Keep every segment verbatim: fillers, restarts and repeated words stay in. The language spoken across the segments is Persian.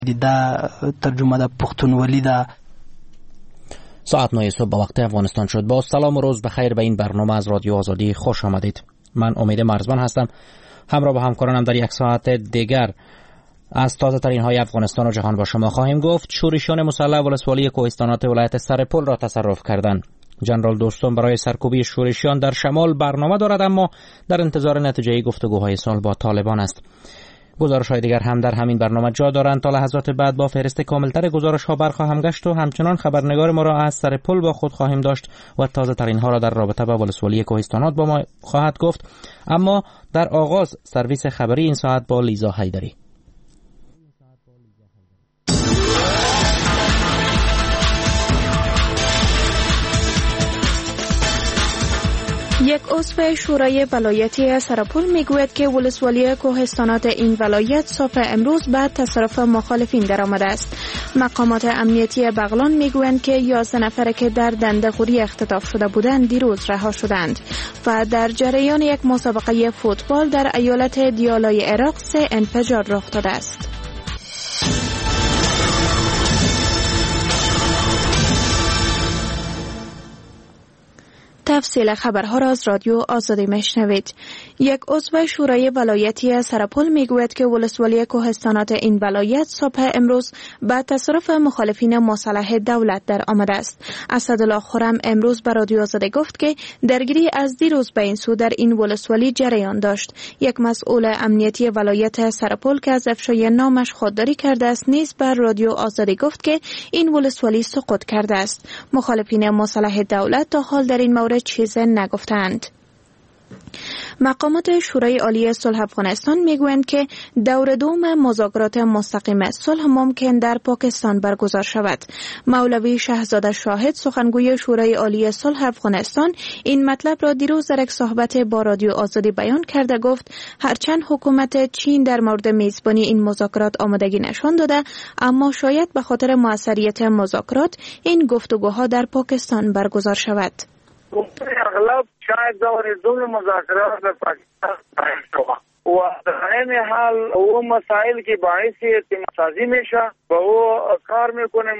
دا ترجمه دا پختونولی دا. ساعت نه صبح به وقت افغانستان شد. با سلام و روز بخیر به این برنامه از رادیو آزادی خوش آمدید. من امید مرزبان هستم. همراه با همکارانم در یک ساعت دیگر از تازه ترین های افغانستان و جهان با شما خواهیم گفت. شورشیان مسلح ولسوالی کوهستانات ولایت سرپل را تصرف کردند. جنرال دوستم برای سرکوبی شورشیان در شمال برنامه دارد، اما در انتظار نتیجه گفتگوهای صلح با طالبان است. گزارش‌های دیگر هم در همین برنامه جا دارند. تا لحظات بعد با فهرست کاملتر گزارش‌ها برخواهم گشت و همچنان خبرنگار ما را از سرپل با خود خواهیم داشت و تازه ترین ها را در رابطه با ولسوالی کوهستانات با ما خواهد گفت. اما در آغاز سرویس خبری این ساعت با لیزا حیدری. یک عضو شورای ولایتی سرپل میگوید که ولسوالی کوهستانات این ولایت صبح امروز بعد تصرف مخالفین درآمده است. مقامات امنیتی بغلان میگویند که یازده نفر که در دنده‌خوری اختطاف شده بودند دیروز رها شدند و در جریان یک مسابقه فوتبال در ایالت دیالای عراق سه انفجار رخ داده است. تفصیل خبرها را از رادیو آزادی میشنوید. یک عضو شورای ولایتی سرپل میگوید که ولسوالی کوهستانات این ولایت صبح امروز بعد تصرف مخالفین مسلح دولت در آمده است. اسدالله خرم امروز به رادیو آزادی گفت که درگیری از دیروز به این سو در این ولسوالی جریان داشت. یک مسئول امنیتی ولایت سرپل که از افشای نامش خودداری کرده است نیز به رادیو آزادی گفت که این ولسوالی سقوط کرده است. مخالفین مسلح دولت تا حال در این مورد چیزی نگفتند. مقامات شورای عالی صلح افغانستان میگویند که دور دوم مذاکرات مستقیم صلح ممکن در پاکستان برگزار شود. مولوی شهزاده شاهد سخنگوی شورای عالی صلح افغانستان این مطلب را دیروز در یک صحبت با رادیو آزادی بیان کرده. گفت هرچند حکومت چین در مورد میزبانی این مذاکرات آمادگی نشان داده، اما شاید به خاطر موثریت مذاکرات این گفتگوها در پاکستان برگزار شود. اغلب شاید دور دوم مذاکرات به پاکستان قائم شود و در این حال او مسائل که باعث اعتمادسازی میشه و او کار میکنه.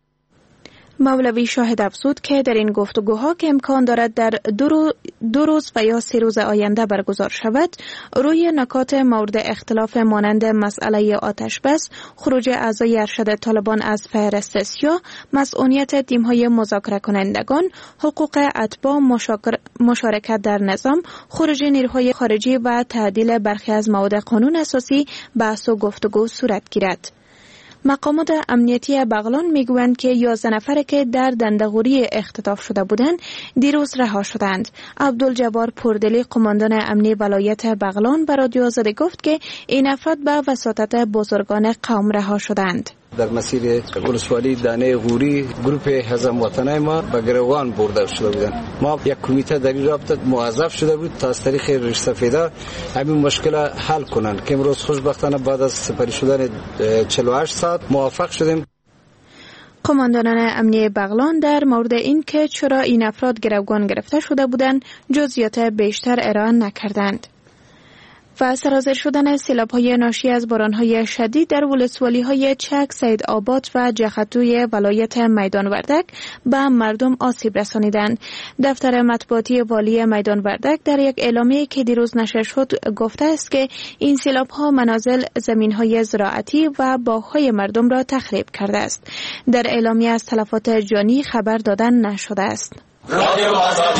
مولوی شاهد افزود که در این گفتگوها که امکان دارد در دو, دو روز و یا سه روز آینده برگزار شود، روی نکات مورد اختلاف مانند مسئله آتش بس، خروج اعضای ارشد طالبان از فهرست سیاه، مسئولیت تیم‌های مذاکره کنندگان، حقوق اتباع، مشارکت در نظام، خروج نیروهای خارجی و تعدیل برخی از مواد قانون اساسی بحث و گفتگو صورت گیرد. مقامات امنیتی بغلان میگویند که یازده نفر که در دنده‌خوری اختطاف شده بودند دیروز رها شدند. عبدالجبار پردلی قماندان امنی ولایت بغلان به رادیو آزادی گفت که این افراد به وساطت بزرگان قوم رها شدند. در مسیر ولسوالی دانه غوری گروپ هزم وطنای ما به گروگان برده شده بودند. ما یک کمیته در این رابطه موظف شده بود تا از طریق ریش سفیدا همین مشکل حل کنند که امروز خوشبختانه بعد از سپری شدن چهل و هشت ساعت موفق شدیم. قماندانان امنیتی بغلان در مورد این که چرا این افراد گروگان گرفته شده بودند جزئیات بیشتر ارائه نکردند. و سرازیر شدن سیلاب‌های ناشی از باران‌های شدید در ولسوالی‌های چک، سید آباد و جختوی ولایت میدان وردک به مردم آسیب رسانیدند. دفتر مطبوعاتی والی میدان وردک در یک اعلامیه که دیروز نشر شد گفته است که این سیلاب‌ها منازل، زمین‌های زراعتی و باغ‌های مردم را تخریب کرده است. در اعلامیه از تلفات جانی خبر دادن نشده است. رادیو آزادی.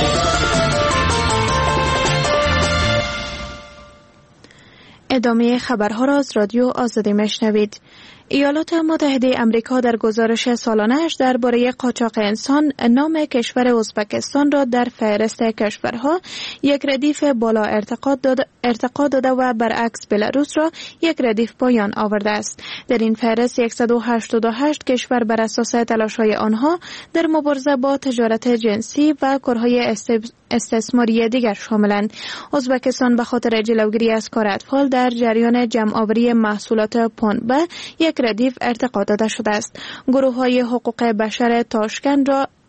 ادامه خبرها را از رادیو آزادی میشنوید. ایالات متحده آمریکا در گزارش سالانه‌اش درباره قاچاق انسان نام کشور ازبکستان را در فهرست کشورها یک ردیف بالا ارتقا داده, ارتقا داده و برعکس بلاروس را یک ردیف پایان آورده است. در این فهرست صد و هشتاد و هشت کشور بر اساس تلاش‌های آنها در مبارزه با تجارت جنسی و کارهای استثماری دیگر شاملند. ازبکستان به خاطر جلوگیری از کار اطفال در جریان جمع‌آوری محصولات پنبه یک ردیف ارتقا داده شده است. گروه‌های حقوق بشر تاشکند را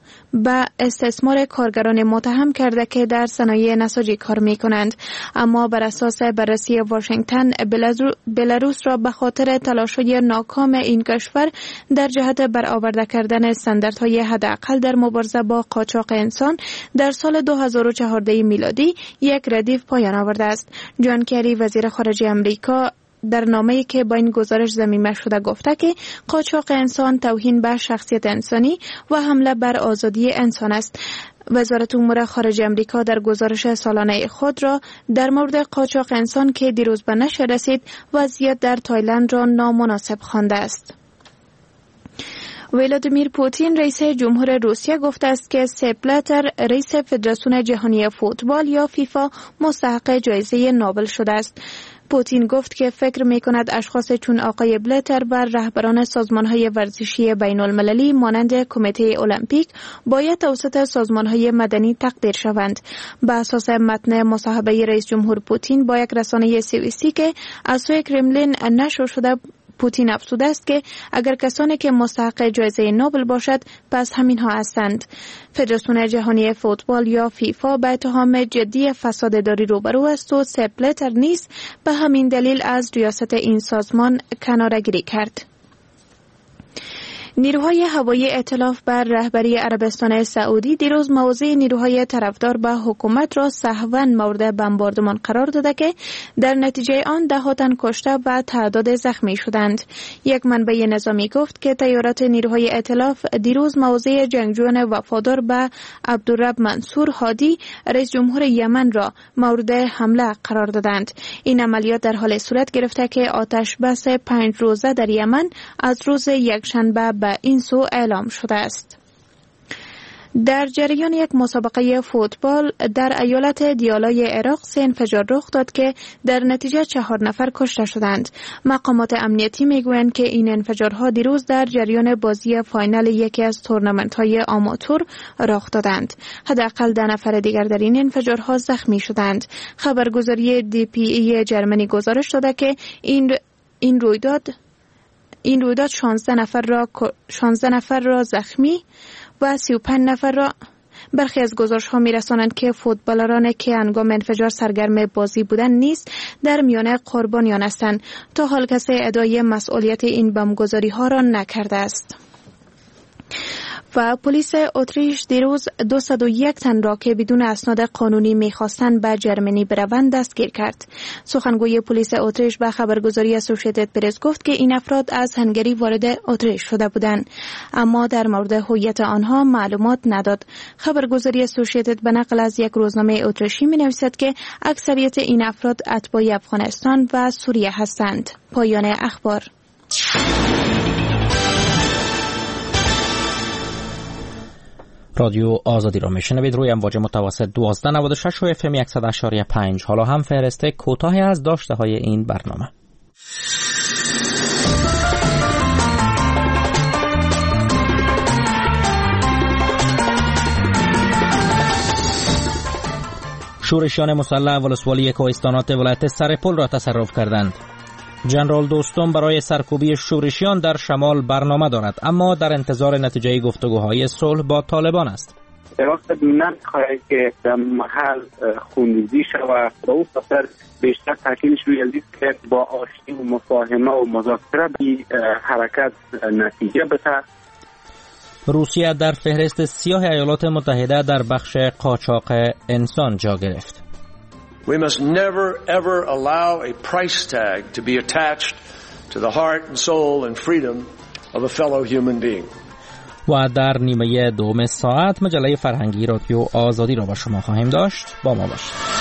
به استثمار کارگران متهم کرده که در صنایع نساجی کار می کنند. اما بر اساس بررسی واشنگتن، بلاروس را به خاطر تلاش‌های ناکام این کشور در جهت برآورده کردن استانداردهای حداقل در مبارزه با قاچاق انسان در سال دو هزار و چهارده میلادی یک ردیف پایان آورده است. جان کری وزیر خارجه امریکا در نامه‌ای که با این گزارش ضمیمه شده گفته که قاچاق انسان توهین به شخصیت انسانی و حمله بر آزادی انسان است. وزارت امور خارجه امریکا در گزارش سالانه خود را در مورد قاچاق انسان که دیروز به نشر رسید، وضعیت در تایلند را نامناسب خوانده است. ولادیمیر پوتین رئیس جمهور روسیه گفته است که سپ بلاتر رئیس فدراسیون جهانی فوتبال یا فیفا مستحق جایزه نوبل شده است. پوتین گفت که فکر می کند اشخاص چون آقای بلاتر و رهبران سازمان‌های ورزشی بین المللی مانند کمیته المپیک باید توسط سازمان‌های مدنی تقدیر شوند. به اساس متن مصاحبه رئیس جمهور پوتین با یک رسانه سوئیسی که از سوی کرملین نشر شده، پوتین افزوده است که اگر کسانی که مستحق جایزه نوبل باشد پس همینها هستند. فدراسیون جهانی فوتبال یا فیفا به اتهام جدی فساداری روبرو است و سپ بلاتر نیز به همین دلیل از ریاست این سازمان کناره‌گیری کرد. نیروهای هوایی ائتلاف بر رهبری عربستان سعودی دیروز موضع نیروهای طرفدار به حکومت را سهواً مورد بمباردمان قرار داده که در نتیجه آن ده تن کشته و تعداد زخمی شدند. یک منبع نظامی گفت که تیارات نیروهای ائتلاف دیروز موضع جنگجویان وفادار به عبدالرب منصور هادی رئیس جمهور یمن را مورد حمله قرار دادند. این عملیات در حال صورت گرفته که آتش بس پنج روزه در یمن از روز یکشنبه به این سو اعلام شده است. در جریان یک مسابقه فوتبال در ایالت دیالای عراق سه انفجار رخ داد که در نتیجه چهار نفر کشته شدند. مقامات امنیتی میگویند که این انفجارها دیروز در جریان بازی فاینال یکی از تورنمنت‌های آماتور رخ دادند. حداقل ده نفر دیگر در این انفجارها زخمی شدند. خبرگزاری دی پی ای جرمنی گزارش داده که این این رویداد این رویداد شانزده نفر را شانزده نفر را زخمی و سی و پنج نفر را. برخی از گزارش‌ها می‌رسانند که فوتبالرانی که هنگام انفجار سرگرم بازی بودند نیز در میان قربانیان هستند. تا حال کسی ادعای مسئولیت این بمبگذاری‌ها را نکرده است. و پلیس اتریش دیروز دویست و یک تن را که بدون اسناد قانونی می‌خواستند به جرمنی بروند دستگیر کرد. سخنگوی پلیس اتریش به خبرگزاری اسوسییتد پرس گفت که این افراد از هنگری وارد اتریش شده بودند، اما در مورد هویت آنها معلومات نداد. خبرگزاری اسوسییتد به نقل از یک روزنامه اتریشی می‌نویسد که اکثریت این افراد اتباع افغانستان و سوریه هستند. پایان اخبار. رادیو آزادی را میشنوید روی امواج متوسط دوازده نود و شش و اف ام صد و شش و پنج. حالا هم فهرست کوتاهی از داشته های این برنامه. شورشیان مسلح ولسوالی کوهستانات ولایت سرپل را تصرف کردند. جنرال دوستم برای سرکوبی شورشیان در شمال برنامه دارد، اما در انتظار نتیجه گفتگوهای صلح با طالبان است. عراق نمی‌خواهد که در محل خونریزی شود و او خاطر بیشتر تاکیدش روی این است که با آشتی و مفاهمه و مذاکره به حرکت نتیجه بده. روسیه در فهرست سیاه ایالات متحده در بخش قاچاق انسان جا گرفت. We must never ever allow a price tag to be attached to the heart and soul and freedom of a fellow human being. و در نیمه دوم ساعت مجله فرهنگی رادیو آزادی را با شما خواهیم داشت. با ما باشید.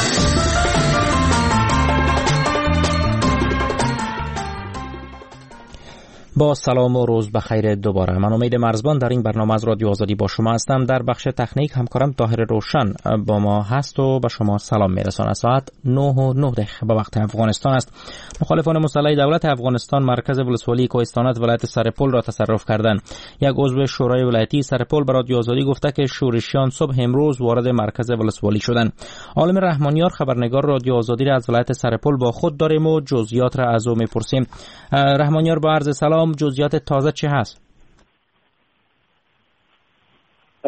با سلام و روز بخیر دوباره. من امید مرزبان در این برنامه از رادیو آزادی با شما هستم. در بخش تکنیک همکارم طاهر روشن با ما هست و به شما سلام میرساند. ساعت نه و نه دقیقه به وقت افغانستان است. مخالفان مسلح دولت افغانستان مرکز ولسوالی کوهستانات ولایت سرپل را تصرف کردند. یک عضو شورای ولایتی سرپل به رادیو آزادی گفته که شورشیان صبح امروز وارد مرکز ولسوالی شدند. عالم رحمانیار خبرنگار رادیو آزادی را از ولایت سرپل با خود داریم و جزئیات را از او میپرسیم. رحمانیار با عرض سلام، جزئیات تازه چه هست؟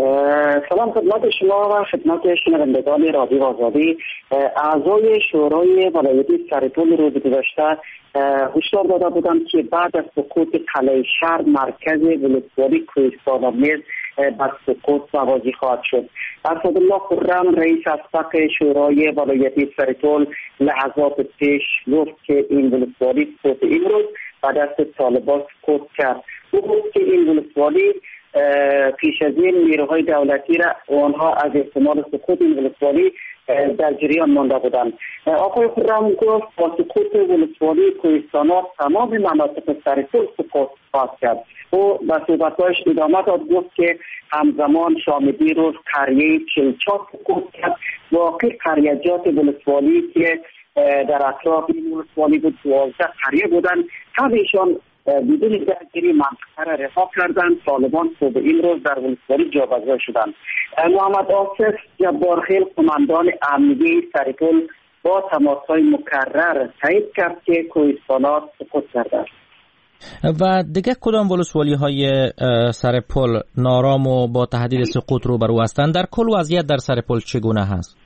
سلام خدمت شما و خدمت شنوندگان رادیو آزادی. اعضای شورای ولایتی سرپل روز گذشته هشدار داده بودند که بعد از سقوط قلعه شهر مرکز ولسوالی کوهستان آمیز بر سقوط موازی خواهد شد. اسدالله خرم رئیس اسبق شورای ولایتی سرپل لحظات پیش گفت که این ولسوالی سقوط امروز بعد از طالبان سقوط کرد. او گفت که این ولسوالی پیش از این نیروهای دولتی را آنها از احتمال سقوط این ولسوالی در جریان مانده بودند. آقای خرم گفت با سقوط ولسوالی کوهستانات تمام مناطق سرپل سقوط خواهد کرد. او به صحبت‌هایش ادامه داد، گفت که همزمان شامدی روز قریه چلچاپ سقوط کرد. واقعی قریجات ولسوالی که در اطراف این ولسوالی بود دوازده قریه بودند، همه‌شان بدون درگیری منطقه را رها کردند. طالبان صبح این روز در ولسوالی جابجا شدند. محمد آصف جبارخیل قماندان امنیتی سرپل با تماس‌های مکرر تایید کرد که کوهستانات سقوط کرده است. و دیگه کدام ولسوالی های سرپل نارام و با تهدید سقوط روبرو هستند؟ در کل وضعیت در سرپل چگونه هست؟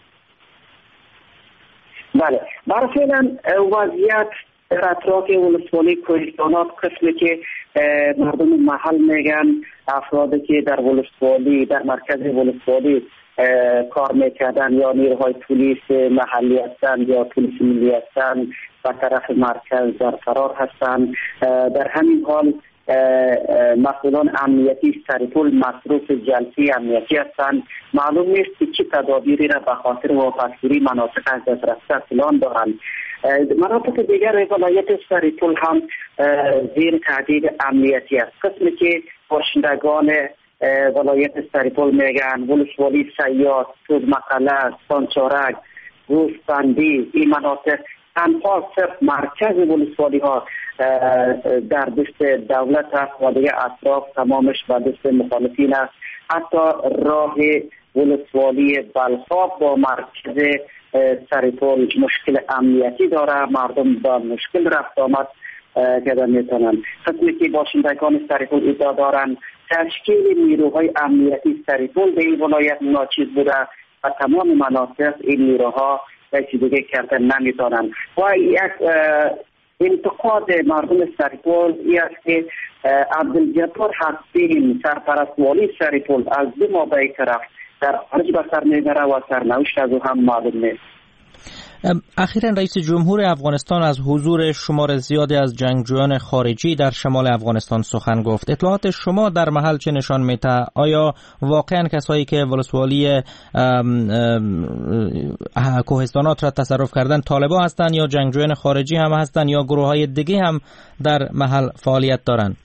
بله، برای فعلا وضعیت در اطراف ولسوالی کوهستانات قسمی که مردم محل میگن افرادی که در ولسوالی در مرکز ولسوالی کار میکردن یا نیروهای پلیس محلی هستند یا پلیس ملی هستند و طرف مرکز در فرار هستند. در همین حال مسئولان امنیتی سرپل مصروف جلسه امنیتی هستند. معلوم نیست که چه تدابیری را به خاطر واپسگیری مناطق از دست رفته پلان دارند. مناطق دیگر ولایت سرپل هم زیر تهدید امنیتی است. قسمی که باشندگان ولایت سرپل میگن ولسوالی سیاد، تودمقله، سانچارک، گوسفندی، این مناطق تنها صرف مرکز ولسوالی ها در دست دولت است و دیگه اطراف تمامش به دست مخالفین است. حتی راه ولسوالی بلخاب با مرکز سرپل مشکل امنیتی داره، مردم با مشکل رفت آمد کردن میتونن. قسمی که باشندگان سرپل ادعا دارن تشکیل نیروهای امنیتی سرپل به این ولایت ناچیز بوده و تمام مناطق این نیروها چیز دیگه کردن نمیتونن. و یک انتقاد مردم سرپل این است که عبدالجبار حسین سرپرست والی سرپل از دو ما به یک طرف در خارج به سر میبره و سرنوشت از او هم معلوم نیست. اخیراً رئیس جمهور افغانستان از حضور شمار زیادی از جنگجویان خارجی در شمال افغانستان سخن گفت. اطلاعات شما در محل چه نشان میده؟ آیا واقعاً کسایی که ولسوالی کوهستانات را تصرف کردن طالبان هستند یا جنگجویان خارجی هم هستند یا گروه‌های دیگه هم در محل فعالیت دارند؟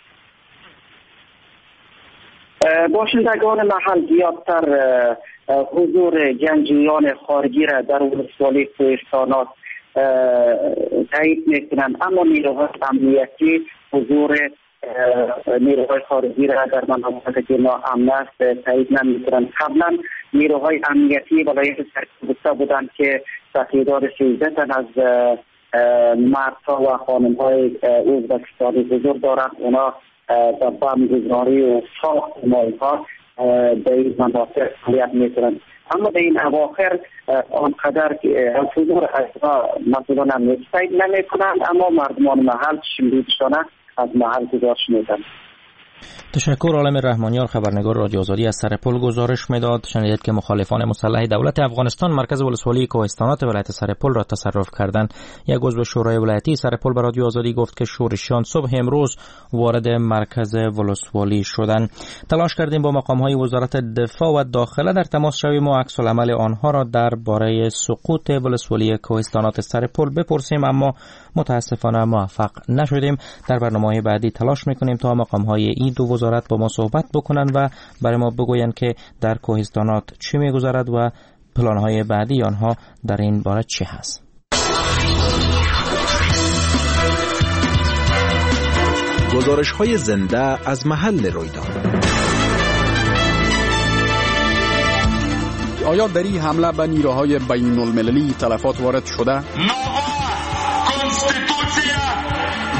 باشندگان محل زیادتر حضور جنگجویان خارجی را در ولسوالی کوهستانات تایید میکنند، اما نیروهای امنیتی حضور نیروهای خارجی را در مناطق که ناامن است تایید نمیکنند. قبلا نیروهای امنیتی ولایت سرپل گفته بودند که تعداد سیزده تن از مردها و خانم‌های ازبکستانی حضور دارند. اونا در بمبگذاری و ساخت مایها به این مناطق فعالیت میکنند. اما به این اواخر آنقدر که حضور اشخاص مسئولان امنیتی تایید نمیکنند، اما مردمان محل شمریدشانه از محل گذاشت میدن. تشکر. عالم رحمانیار، خبرنگار رادیو آزادی از سرپل گزارش میداد. شنیدید که مخالفان مسلح دولت افغانستان مرکز ولسوالی کوهستانات ولایت سرپل را تصرف کردند. یک عضو شورای ولایتی سرپل به رادیو آزادی گفت که شورشیان صبح امروز وارد مرکز ولسوالی شدند. تلاش کردیم با مقام‌های وزارت دفاع و داخله در تماس شویم و عکس العمل آنها را درباره سقوط ولسوالی کوهستانات سرپل بپرسیم، اما متاسفانه موفق نشدیم. در برنامه‌های بعدی تلاش می‌کنیم تا مقام‌های این دو وزارت با ما صحبت بکنن و برای ما بگوین که در کوهستانات چی می‌گذرد و پلان‌های بعدی آنها در این باره چی هست. گزارش‌های زنده از محل رویداد. آیا در این حمله به نیروهای بین المللی تلفات وارد شده؟ نووا کنستیتوسیا،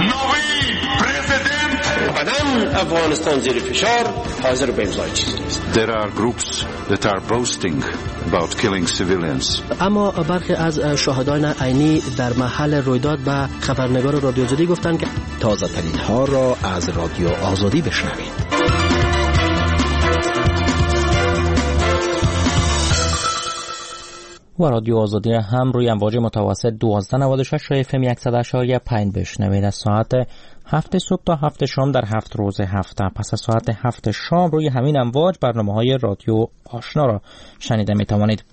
نوی پرزیدنت. بعدن افغانستان زیر فشار حاضر به امضای چیزی نیست. There are groups that are boasting about killing civilians. اما برخی از شاهدان عینی در محل رویداد به خبرنگار رادیو آزادی گفتند که تازه ترین ها را از رادیو آزادی بشنوید. و رادیو آزادی هم روی امواج متوسط دوازده نود و شش اف ام صد و اشاری پنج بشنوید. از ساعت هفت صبح تا هفت شام در هفت روز هفته. پس از ساعت هفت شام روی همین امواج برنامه‌های رادیو آشنا را شنیده می‌توانید.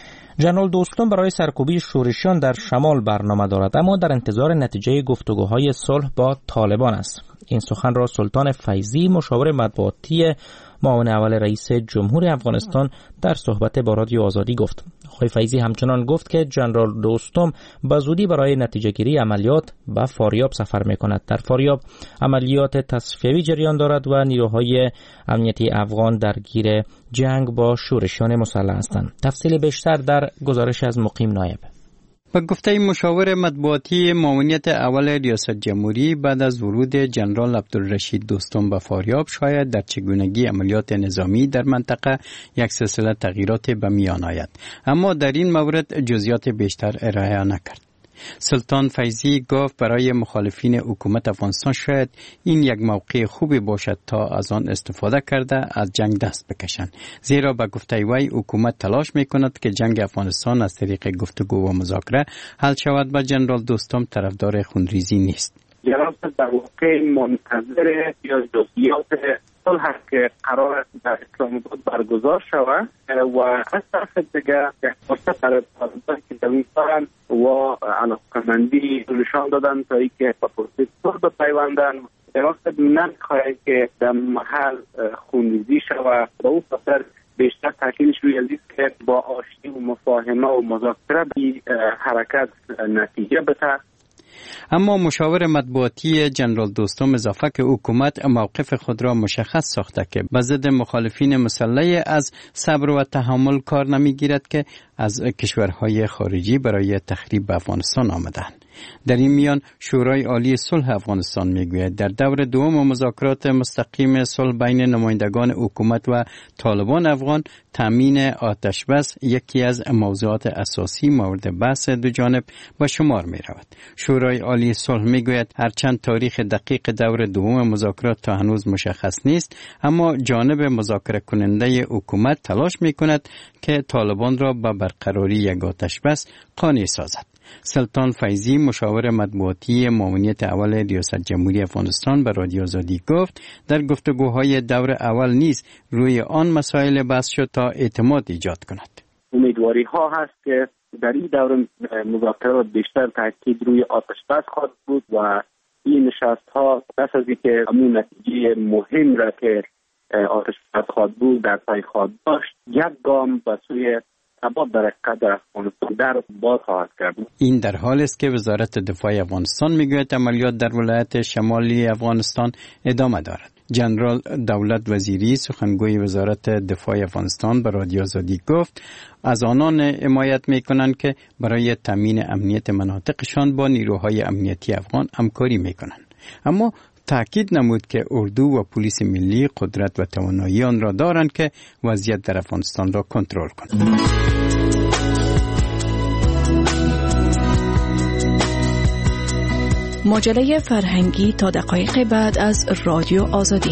جنرال دوستم برای سرکوبی شورشیان در شمال برنامه دارد، اما در انتظار نتیجه گفتگوهای صلح با طالبان است. این سخن را سلطان فیضی مشاور مطبوعاتی معاون اول رئیس جمهور افغانستان در صحبت با رادیو آزادی گفت. آقای فیضی همچنان گفت که جنرال دوستم به زودی برای نتیجه گیری عملیات به فاریاب سفر می‌کند. در فاریاب عملیات تصفیه‌ای جریان دارد و نیروهای امنیتی افغان درگیر جنگ با شورشیان مسلح هستند. تفصیل بیشتر در گزارش از مقیم نایب. با گفته مشاور مطبوعاتی معاونیت اول ریاست جمهوری، بعد از ورود جنرال عبدالرشید دوستم به فاریاب شاید در چگونگی عملیات نظامی در منطقه یک سلسله تغییرات به میان آید، اما در این مورد جزئیات بیشتر ارائه نکرد. سلطان فیضی گفت برای مخالفین حکومت افغانستان شاید این یک موقع خوبی باشد تا از آن استفاده کرده از جنگ دست بکشند، زیرا به گفته وی حکومت تلاش میکند که جنگ افغانستان از طریق گفتگو و مذاکره حل شود و جنرال دوستم طرفدار خونریزی نیست. جناب در واقع منتظر یا جزئیات صلح که قرار است در اسلام آباد برگزار شود و از طرف دیگر فرصت برای طالبان که در این سال و علاقمندی نشان دادن تا اینکه با پروسه صلح بپیوندن. در واقع نمی‌خواهند که در محل خونریزی شود و او خاطر بیشتر تاکیدش روی است که با آشتی و مفاهمه و مذاکره به حرکت نتیجه بده. اما مشاور مطبوعاتی جنرال دوستم اضافه که حکومت موقف خود را مشخص ساخته که به ضد مخالفین مسلح از صبر و تحمل کار نمیگیرد که از کشورهای خارجی برای تخریب افغانستان آمدند. در این میان شورای عالی صلح افغانستان میگوید در دور دوم مذاکرات مستقیم صلح بین نمایندگان حکومت و طالبان افغان تامین آتش بس یکی از موضوعات اساسی مورد بحث دو جانب به شمار می رود. شورای عالی صلح میگوید هرچند تاریخ دقیق دور دوم مذاکرات تا هنوز مشخص نیست، اما جانب مذاکره کننده حکومت تلاش می کند که طالبان را به برقراری یک آتش بس قانع سازد. سلطان فیضی مشاور مطبوعاتی معاونیت اول ریاست جمهوری افغانستان به رادیو آزادی گفت در گفتگوهای دور اول نیز روی آن مسائل بحث شد تا اعتماد ایجاد کند. امیدواری ها هست که در این دور مذاکرات بیشتر تاکید روی آتش بس خواهد بود و این نشست ها پس از اینکه همون نتیجه مهم را که آتش بس خواهد بود در پای خواهد داشت، یک گام به سوی ثبات در قدر افغانستان در باز خواهد کرد. این در حال است که وزارت دفاع افغانستان میگوید عملیات در ولایت شمالی افغانستان ادامه دارد. جنرال دولت وزیری سخنگوی وزارت دفاع افغانستان به رادیو آزادی گفت از آنان حمایت میکنند که برای تامین امنیت مناطقشان با نیروهای امنیتی افغان همکاری میکنند، اما تأکید نمود که اردو و پلیس ملی قدرت و توانایی آن را دارند که وضعیت در افغانستان را کنترل کنند. مجله فرهنگی تا دقایق بعد از رادیو آزادی.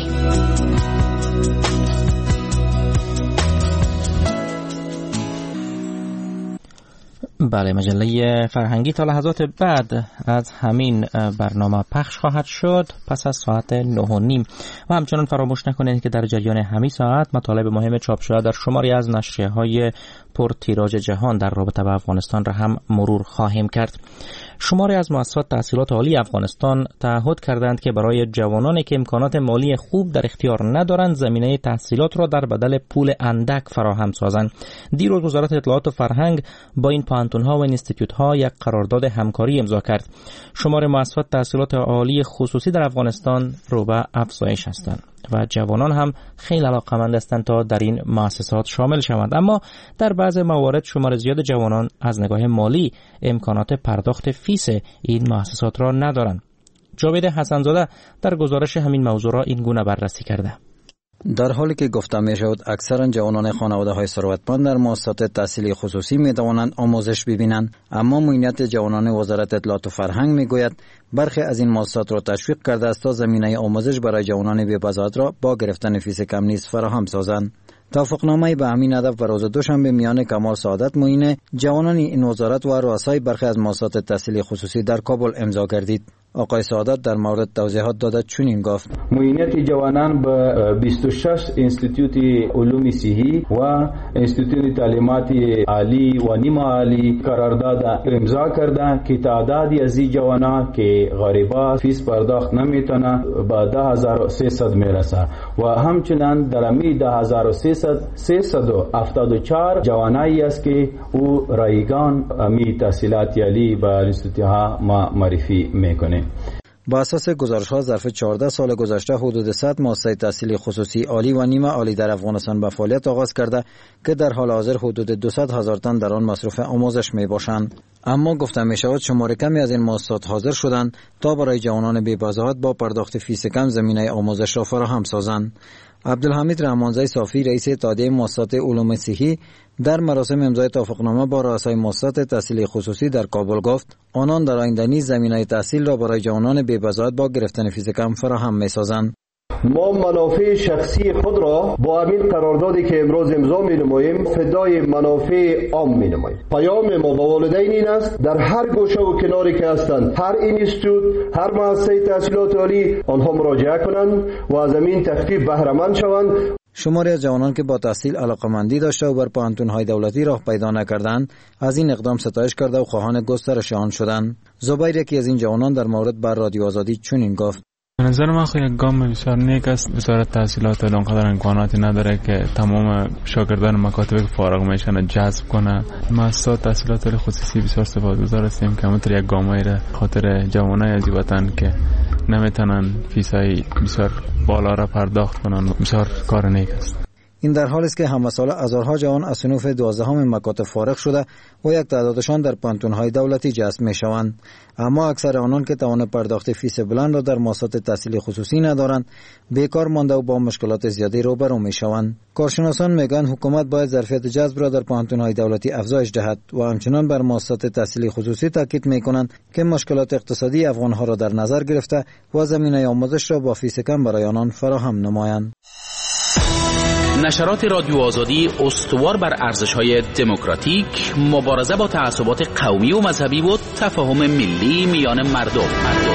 بله، مجله فرهنگی تا لحظات بعد از همین برنامه پخش خواهد شد پس از ساعت نه و نیم و همچنان فراموش نکنید که در جریان همین ساعت مطالب مهم چاپ شده در شماری از نشریه‌های پر تیراژ جهان در رابطه با افغانستان را هم مرور خواهیم کرد. شماری از مؤسسات تحصیلات عالی افغانستان تعهد کردند که برای جوانانی که امکانات مالی خوب در اختیار ندارند زمینه تحصیلات را در بدل پول اندک فراهم سازند. دیروز وزارت اطلاعات و فرهنگ با این پانتون‌ها و اینستیتوت‌ها یک قرارداد همکاری امضا کرد. شمار مؤسسات تحصیلات عالی خصوصی در افغانستان رو به افزایش هستند و جوانان هم خیلی علاقه‌مند هستند تا در این مؤسسات شامل شوند، اما در بعض موارد شمار زیاد جوانان از نگاه مالی امکانات پرداخت فیس این مؤسسات را ندارند. جاوید حسن‌زاده در گزارش همین موضوع را این گونه بررسی کرده. در حالی که گفته می شود اکثرا جوانان خانواده های ثروتمند در مؤسسات تحصیلی خصوصی می توانند آموزش ببینند، اما معینیت جوانان وزارت اطلاعات و فرهنگ می گوید برخی از این مؤسسات را تشویق کرده است تا زمینه آموزش برای جوانان بی‌بضاعت را با گرفتن فیس کم نیز فراهم سازند. توافقنامه به همین هدف به روز دوشنبه میان کمال سعادت معین، جوانان این وزارت و رؤسای برخی از مؤسسات تحصیلی خصوصی در کابل امضا گردید. آقای سعادت در مورد توضیحات داده چنین گفت: معینیت جوانان به بیست و شش انستیتوت علوم صحی و انستیتوت تعلیمات عالی و نیمه عالی قرارداد امضا کرده که تعدادی از این جوانان که غریبه فیس پرداخت نمیتونه به ده هزار و سیصد میرسه و همچنان در امی ده هزار و سیصد و هفتاد و چهار جوانایی است که او رایگان امی تحصیلات عالی به انستیتوت ها معرفی میکنه. با اساس گزارش ها ظرف چهارده سال گذشته حدود صد مؤسسه تحصیلی خصوصی عالی و نیمه عالی در افغانستان به فعالیت آغاز کرده که در حال حاضر حدود دویست هزار تن در آن مصروف آموزش می باشند. اما گفته می شود شمار کمی از این مؤسسات حاضر شدند تا برای جوانان بی‌بضاعت با پرداخت فیس کم زمینه آموزش را فراهم سازند. عبدالحمید رحمانزی صافی رئیس اتحادیه مؤسسات علوم صحی در مراسم امضای توافقنامه با رؤسای مؤسسات تحصیلی خصوصی در کابل گفت آنان در آینده نیز زمینه تحصیل را برای جوانان بی‌بضاعت با گرفتن فیس کم فراهم می‌سازند. ما منافع شخصی خود را با همین قراردادی که امروز امضا می‌نماییم فدای منافع عام می‌نماییم. پیام ما به والدین این است در هر گوشه و کناری که هستند، هر اینستیتوت، هر مؤسسه تحصیلات عالی آنها مراجعه کنند و از همین تخفیف بهره مند شوند. شماری از جوانان که با تحصیل علاقمندی داشته و بر پوهنتون‌های دولتی راه پیدا نکردند از این اقدام ستایش کرده و خواهان گسترش آن شدند. زبیر یکی از این جوانان در مورد بر رادیو آزادی چنین گفت: به نظر من خو یک گام بسیار نیک است. وزارت تحصیلات اونقدر امکاناتی نداره که تمام شاگردان مکاتب که فارغ میشن جذب کنه. مؤسسات تحصیلات خصوصی بسیار سپاسگزار هستیم که همونطور یک گامایی را خاطر جوانای از وطن که نمیتونن فیسای بسیار بالا را پرداخت کنن بسیار کار نیک است. این در حالی است که همه ساله هزارها جوان از صنوف دوازدهم مکاتب فارغ شده و یک تعدادشان در پانتون‌های دولتی جذب می‌شوند، اما اکثر آنان که توان پرداخت فیس بلند را در مؤسسات تحصیلی خصوصی ندارند بیکار مانده و با مشکلات زیادی روبرو می‌شوند. کارشناسان میگن حکومت باید ظرفیت جذب را در پانتون‌های دولتی افزایش دهد و همچنان بر مؤسسات تحصیلی خصوصی تاکید می‌کنند که مشکلات اقتصادی افغان‌ها را در نظر گرفته و زمینه آموزش را با فیس کم برای آنان فراهم نمایند. نشرات رادیو آزادی استوار بر ارزش‌های دموکراتیک، مبارزه با تعصبات قومی و مذهبی و تفاهم ملی میان مردم.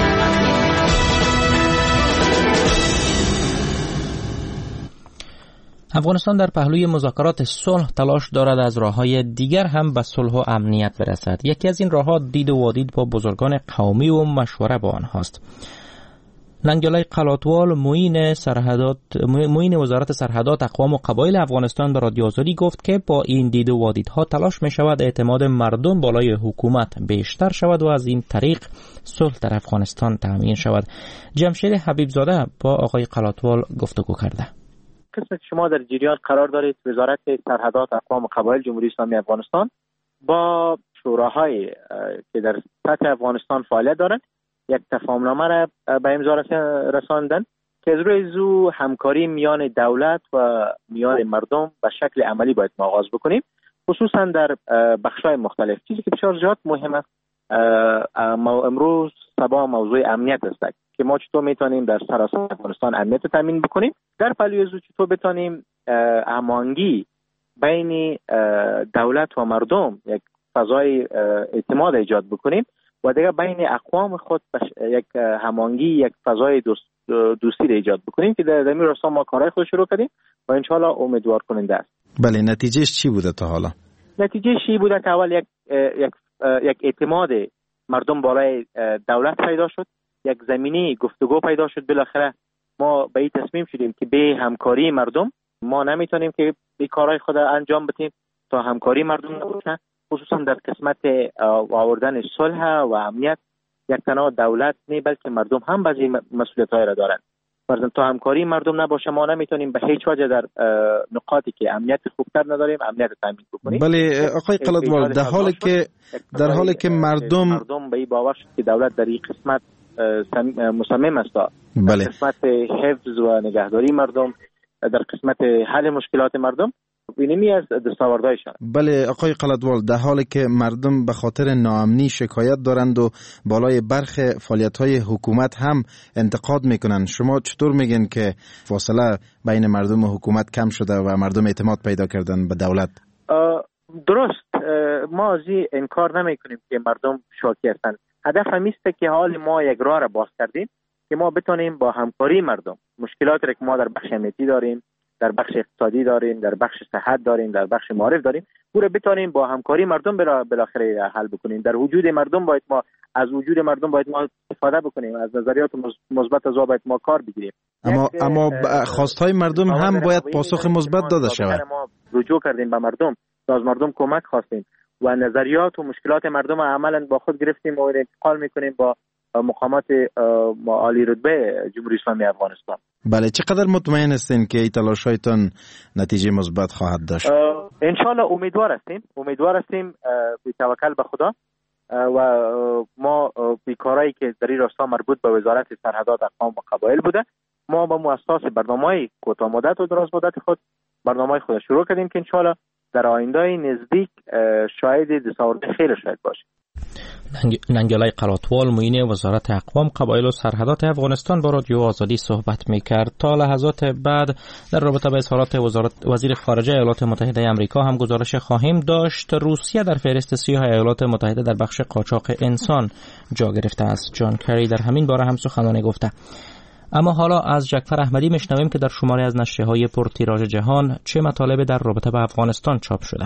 افغانستان در پهلوی مذاکرات صلح تلاش دارد از راه‌های دیگر هم به صلح و امنیت برسد. یکی از این راه‌ها دید و وادید با بزرگان قومی و مشوره با آنهاست. ننگیالای قلاتوال معین سرحدات معین وزارت سرحدات اقوام و قبایل افغانستان به رادیو آزادی گفت که با این دید و وادیدها تلاش می شود اعتماد مردم بالای حکومت بیشتر شود و از این طریق صلح در افغانستان تامین شود. جمشید حبیبزاده با آقای قلاتوال گفتگو کرده. قسمت شما در جریان قرار دارید وزارت سرحدات اقوام و قبایل جمهوری اسلامی افغانستان با شوراهای که در سطح افغانستان فعالیت دارند یک تفاهمنامه را به امضا رساندن که از روی زو همکاری میان دولت و میان مردم به شکل عملی باید ما آغاز بکنیم، خصوصا در بخش‌های مختلف. چیزی که بسیار زیاد مهم است امروز سبا موضوع امنیت است که ما چطور میتونیم در سراسر افغانستان امنیت تامین بکنیم، در پهلوی زو چطور بتونیم هماهنگی بین دولت و مردم یک فضای اعتماد ایجاد بکنیم و دیگه بین اقوام خود یک هماهنگی یک فضای دوست دوستی را ایجاد بکنیم که در زمین راستا ما کارهای خود شروع کردیم و ان شاء الله امیدوار کننده است. بله، نتیجهش چی بوده تا حالا؟ نتیجهش چی بوده که اول یک یک یک اعتماد مردم بالای دولت پیدا شد، یک زمینه گفتگو پیدا شد. بالاخره ما به این تصمیم شدیم که به همکاری مردم ما نمیتونیم که به کارهای خود انجام بدیم تا همکاری مردم نباشه، خصوصا در قسمت آوردن صلح و امنیت. یک تنها دولت نه بلکه مردم هم بعضی مسئولیت‌های را دارند. فرضاً تا همکاری مردم نباشه ما نمیتونیم به هیچ وجه در نقاطی که امنیت خوبتر نداریم امنیت تامین بکنیم. بله آقای قلاتوال، در حالی که در حالی که مردم مردم به این باور شد که دولت در این قسمت مصمم است. بله. قسمت حفظ و نگهداری مردم در قسمت حل مشکلات مردم اینمی از دستاوردهایشان. بله آقای قلعتوال، در حالی که مردم به خاطر ناامنی شکایت دارند و بالای برخ فعالیت‌های حکومت هم انتقاد میکنند، شما چطور میگین که فاصله بین مردم و حکومت کم شده و مردم اعتماد پیدا کردن به دولت؟ درست، ما از این انکار نمی کنیم که مردم شاکی هستند. هدف همیسته که حال ما یک راه را باز کردیم که ما بتونیم با همکاری مردم مشکلاتی که ما در بخش امنیتی داریم، در بخش اقتصادی داریم، در بخش صحت داریم، در بخش معارف داریم، پورا بتونیم با همکاری مردم بالاخره حل بکنیم. در وجود مردم باید ما از وجود مردم باید ما استفاده بکنیم، از نظریات مثبت از باید ما کار بگیریم. اما اما خواستهای مردم هم باید پاسخ مثبت داده شود. ما رجوع کردیم به مردم، از مردم کمک خواستیم و نظریات و مشکلات مردم عملاً با خود گرفتیم و انتقال میکنیم با مقامات عالی رتبه جمهوری اسلامی افغانستان. بله، چقدر مطمئن هستین که این تلاش‌هایتان نتیجه مثبت خواهد داشت؟ ان شاء الله امیدوار هستیم، امیدوار هستیم بی توکل به خدا و ما بیکارایی که در این راستا مربوط به وزارت سرحدات اقوام و قبایل بوده، ما با مؤسسات برنامه‌های کوتاه مدت و دراز مدت خود برنامه‌های خود شروع کردیم که ان شاء الله در آینده نزدیک شاید دستاورد خیلی شاید باشه. ننگلای قلعتوال معین وزارت اقوام قبایل و سرحدات افغانستان با رادیو آزادی صحبت میکرد. تا لحظات بعد در رابطه با اظهارات وزارت وزیر خارجه ایالات متحده آمریکا هم گزارش خواهیم داشت. روسیه در فهرست سیاه ایالات متحده در بخش قاچاق انسان جا گرفته است. جان کری در همین باره هم سخنرانی گفته. اما حالا از جعفر احمدی میشنویم که در شماری از نشریه‌های پرتیراژ جهان چه مطالب در رابطه با افغانستان چاپ شده.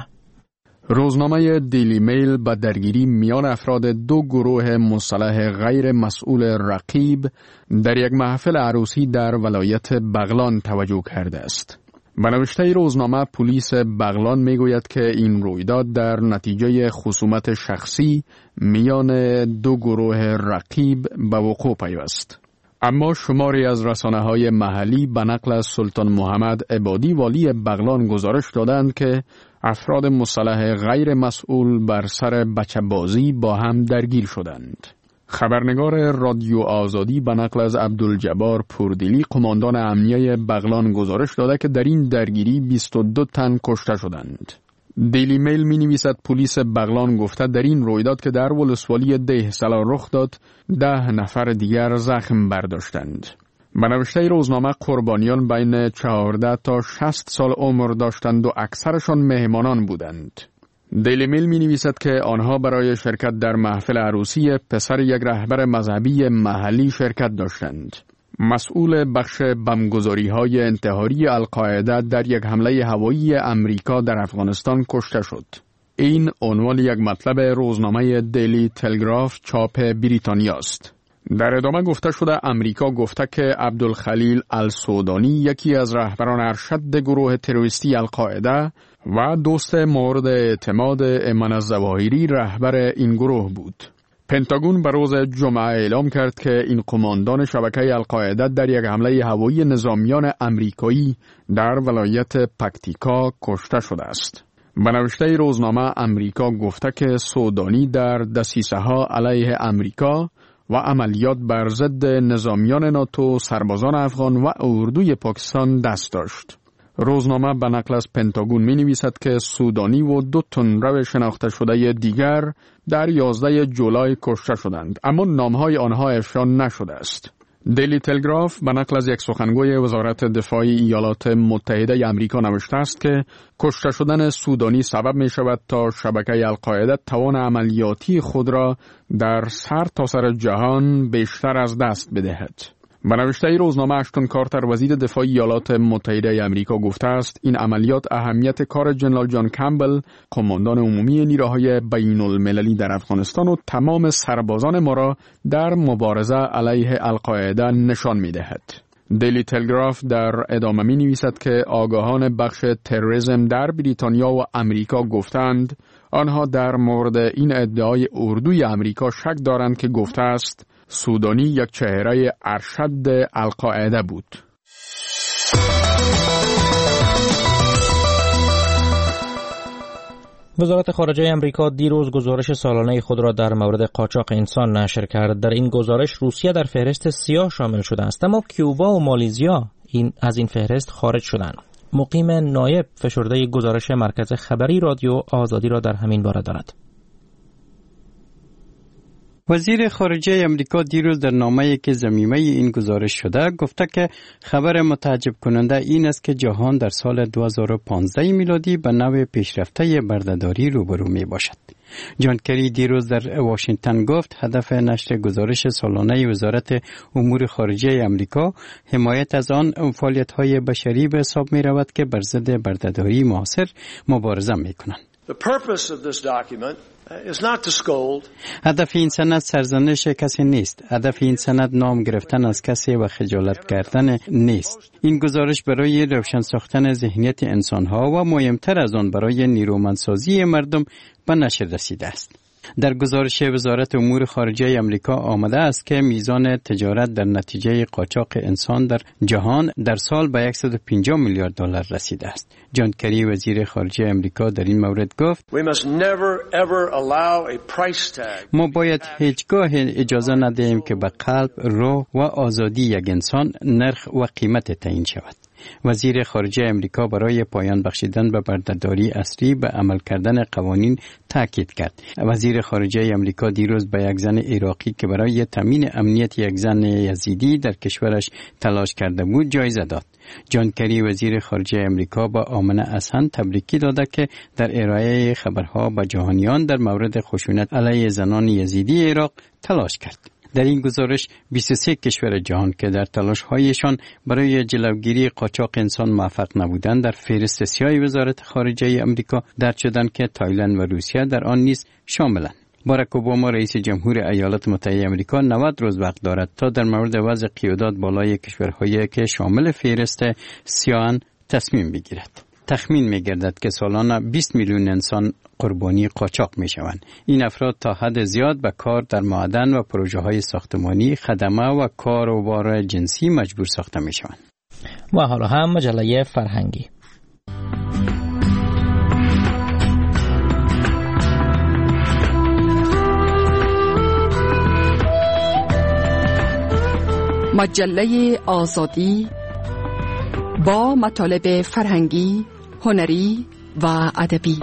روزنامه دیلی میل با درگیری میان افراد دو گروه مسلح غیر مسئول رقیب در یک محفل عروسی در ولایت بغلان توجه کرده است. به نوشته روزنامه پلیس بغلان میگوید که این رویداد در نتیجه خصومت شخصی میان دو گروه رقیب به وقوع پیوست. اما شماری از رسانه‌های محلی به نقل از سلطان محمد عبادی والی بغلان گزارش دادند که افراد مسلح غیر مسئول بر سر بچه بازی با هم درگیر شدند. خبرنگار رادیو آزادی به نقل از عبدالجبار پوردیلی قماندان امنیه بغلان گزارش داده که در این درگیری بیست و دو تن کشته شدند. دیلی میل می نویسد پلیس بغلان گفته در این رویداد که در ولسوالی ده سلا رخ داد ده نفر دیگر زخم برداشتند. به نوشته روزنامه قربانیان بین چهارده تا شصت سال عمر داشتند و اکثرشان مهمانان بودند. دیلی میل می نویسد که آنها برای شرکت در محفل عروسی پسر یک رهبر مذهبی محلی شرکت داشتند. مسئول بخش بمبگذاری های انتحاری القاعده در یک حمله هوایی امریکا در افغانستان کشته شد. این عنوان یک مطلب روزنامه دیلی تلگراف چاپ بریتانیا است. در ادامه گفته شده امریکا گفته که عبدالخلیل السودانی یکی از رهبران ارشد گروه تروریستی القاعده و دوست مورد اعتماد ایمن الظواهری رهبر این گروه بود. پنتاگون به روز جمعه اعلام کرد که این قماندان شبکه القاعده در یک حمله هوایی نظامیان امریکایی در ولایت پکتیکا کشته شده است. به نوشته روزنامه امریکا گفته که سودانی در دسیسه ها علیه امریکا و عملیات بر ضد نظامیان ناتو، سربازان افغان و اردوی پاکستان دست داشت. روزنامه به نقل از پنتاگون می نویسد که سودانی و دو تندرو شناخته شده دیگر در یازده جولای کشته شدند، اما نامهای آنها افشا نشده است. دیلی تلگراف به نقل از یک سخنگوی وزارت دفاع ایالات متحده آمریکا نوشته است که کشته شدن سودانی سبب می شود تا شبکه القاعده توان عملیاتی خود را در سر تا سر جهان بیشتر از دست بدهد. به نوشته روزنامه اشتون کارتر وزیر دفاع ایالات متحده آمریکا گفته است این عملیات اهمیت کار جنرال جان کمبل قماندان عمومی نیروهای بین المللی در افغانستان و تمام سربازان ما را در مبارزه علیه القاعده نشان می دهد. دیلی تلگراف در ادامه می نویسد که آگاهان بخش تروریسم در بریتانیا و امریکا گفتند آنها در مورد این ادعای اردوی امریکا شک دارند که گفته است سودانی یک چهره ارشد القاعده بود. وزارت خارجه امریکا دیروز گزارش سالانه خود را در مورد قاچاق انسان نشر کرد. در این گزارش روسیه در فهرست سیاه شامل شده است، اما کیوبا و مالیزیا این از این فهرست خارج شدند. مقیم نایب فشرده گزارش مرکز خبری رادیو آزادی را در همین باره دارد. وزیر خارجه امریکا دیروز در نامه‌ای که ضمیمه این گزارش شده گفته که خبر متعجب کننده این است که جهان در سال دو هزار و پانزده میلادی به نوع پیشرفته بردهداری روبرو می باشد. جان کری دیروز در واشنگتن گفت هدف نشر گزارش سالانه وزارت امور خارجه امریکا حمایت از آن فعالیت‌های بشری به حساب می رود که بر ضد بردهداری معاصر مبارزه می کنند. The purpose of this document is not to scold. هدف این سند سرزنش کسی نیست. هدف این سند نام گرفتن از کسی و خجالت کردن نیست. این گزارش برای روشن ساختن ذهنیت انسانها و مهمتر از آن برای نیرومندسازی مردم به نشر رسیده است. در گزارش وزارت امور خارجه امریکا آمده است که میزان تجارت در نتیجه قاچاق انسان در جهان در سال به صد و پنجاه میلیارد دلار رسیده است. جان کری وزیر خارجه امریکا در این مورد گفت ما باید هیچگاه اجازه ندهیم که به قلب، روح و آزادی یک انسان نرخ و قیمت تعیین شود. وزیر خارجه امریکا برای پایان بخشیدن به بردهداری اصلی به عمل کردن قوانین تاکید کرد. وزیر خارجه امریکا دیروز به یک زن عراقی که برای تامین امنیت یک زن یزیدی در کشورش تلاش کرده بود جایزه داد. جان کری وزیر خارجه امریکا با آمنه احسن تبریکی داده که در ارائه خبرها به جهانیان در مورد خشونت علیه زنان یزیدی عراق تلاش کرد. در این گزارش بیست و سه کشور جهان که در تلاش‌هایشان برای جلوگیری قاچاق انسان موفق نبودند در فهرست سیاه وزارت خارجه امریکا درج شدند که تایلند و روسیه در آن نیز شاملند. باراک اوباما رئیس جمهور ایالات متحده آمریکا نود روز وقت دارد تا در مورد وضع قیادت بالای کشورهایی که شامل فهرست سیاه تصمیم بگیرد. تخمین می‌گردد که سالانه بیست میلیون انسان قربانی قاچاق می‌شوند. این افراد تا حد زیاد به کار در معدن و پروژه‌های ساختمانی، خدمه و کار و بار جنسی مجبور ساخته می‌شوند. و حالا هم مجله فرهنگی. مجله آزادی با مطالب فرهنگی، هنری و ادبی.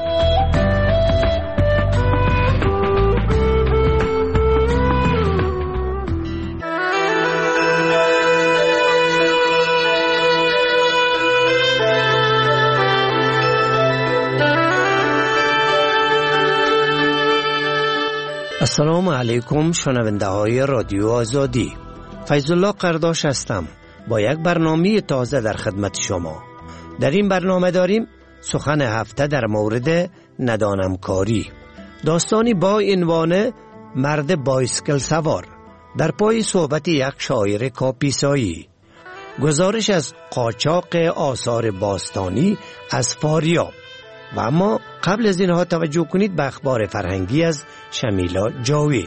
السلام علیکم شنونده های رادیو آزادی. فیض الله قرداش هستم با یک برنامه تازه در خدمت شما. در این برنامه داریم سخن هفته در مورد ندانم کاری، داستانی با عنوان مرد بایسکل سوار، در پای صحبت یک شاعر کاپیسایی، گزارش از قاچاق آثار باستانی از فاریاب. و اما قبل از اینها توجه کنید به اخبار فرهنگی از شمیلا جاوید.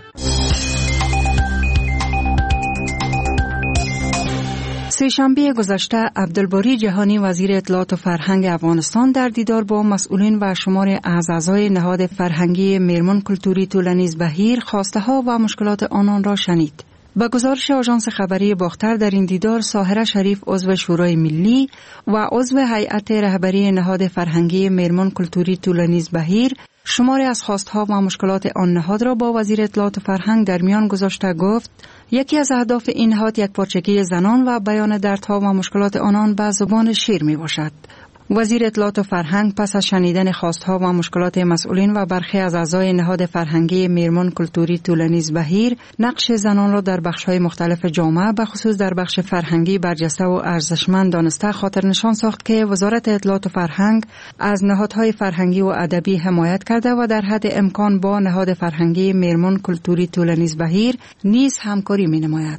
سه‌شنبه گذشته عبدالباری جهانی وزیر اطلاعات و فرهنگ افغانستان در دیدار با مسئولین و شمار از اعضای نهاد فرهنگی میرمن کلتوری طولانیز بهیر خواسته ها و مشکلات آنان را شنید. با گزارش آژانس خبری باختر در این دیدار ساحره شریف عضو شورای ملی و عضو هیئت رهبری نهاد فرهنگی میرمن کلتوری طولانیز بهیر شماری از خواستها و مشکلات آن نهاد را با وزیر اطلاعات و فرهنگ در میان گذاشته گفت یکی از اهداف این نهاد یک پارچگی زنان و بیان دردها و مشکلات آنان به زبان شعر می باشد. وزیر اطلاعات و فرهنگ پس از شنیدن خواستها و مشکلات مسئولین و برخی از اعضای نهاد فرهنگی میرمن کلتوری طولانیز بهیر نقش زنان را در بخش‌های مختلف جامعه به خصوص در بخش فرهنگی برجسته و ارزشمند دانسته خاطر نشان ساخت که وزارت اطلاعات و فرهنگ از نهادهای فرهنگی و ادبی حمایت کرده و در حد امکان با نهاد فرهنگی میرمن کلتوری طولانیز بهیر نیز همکاری می‌نماید.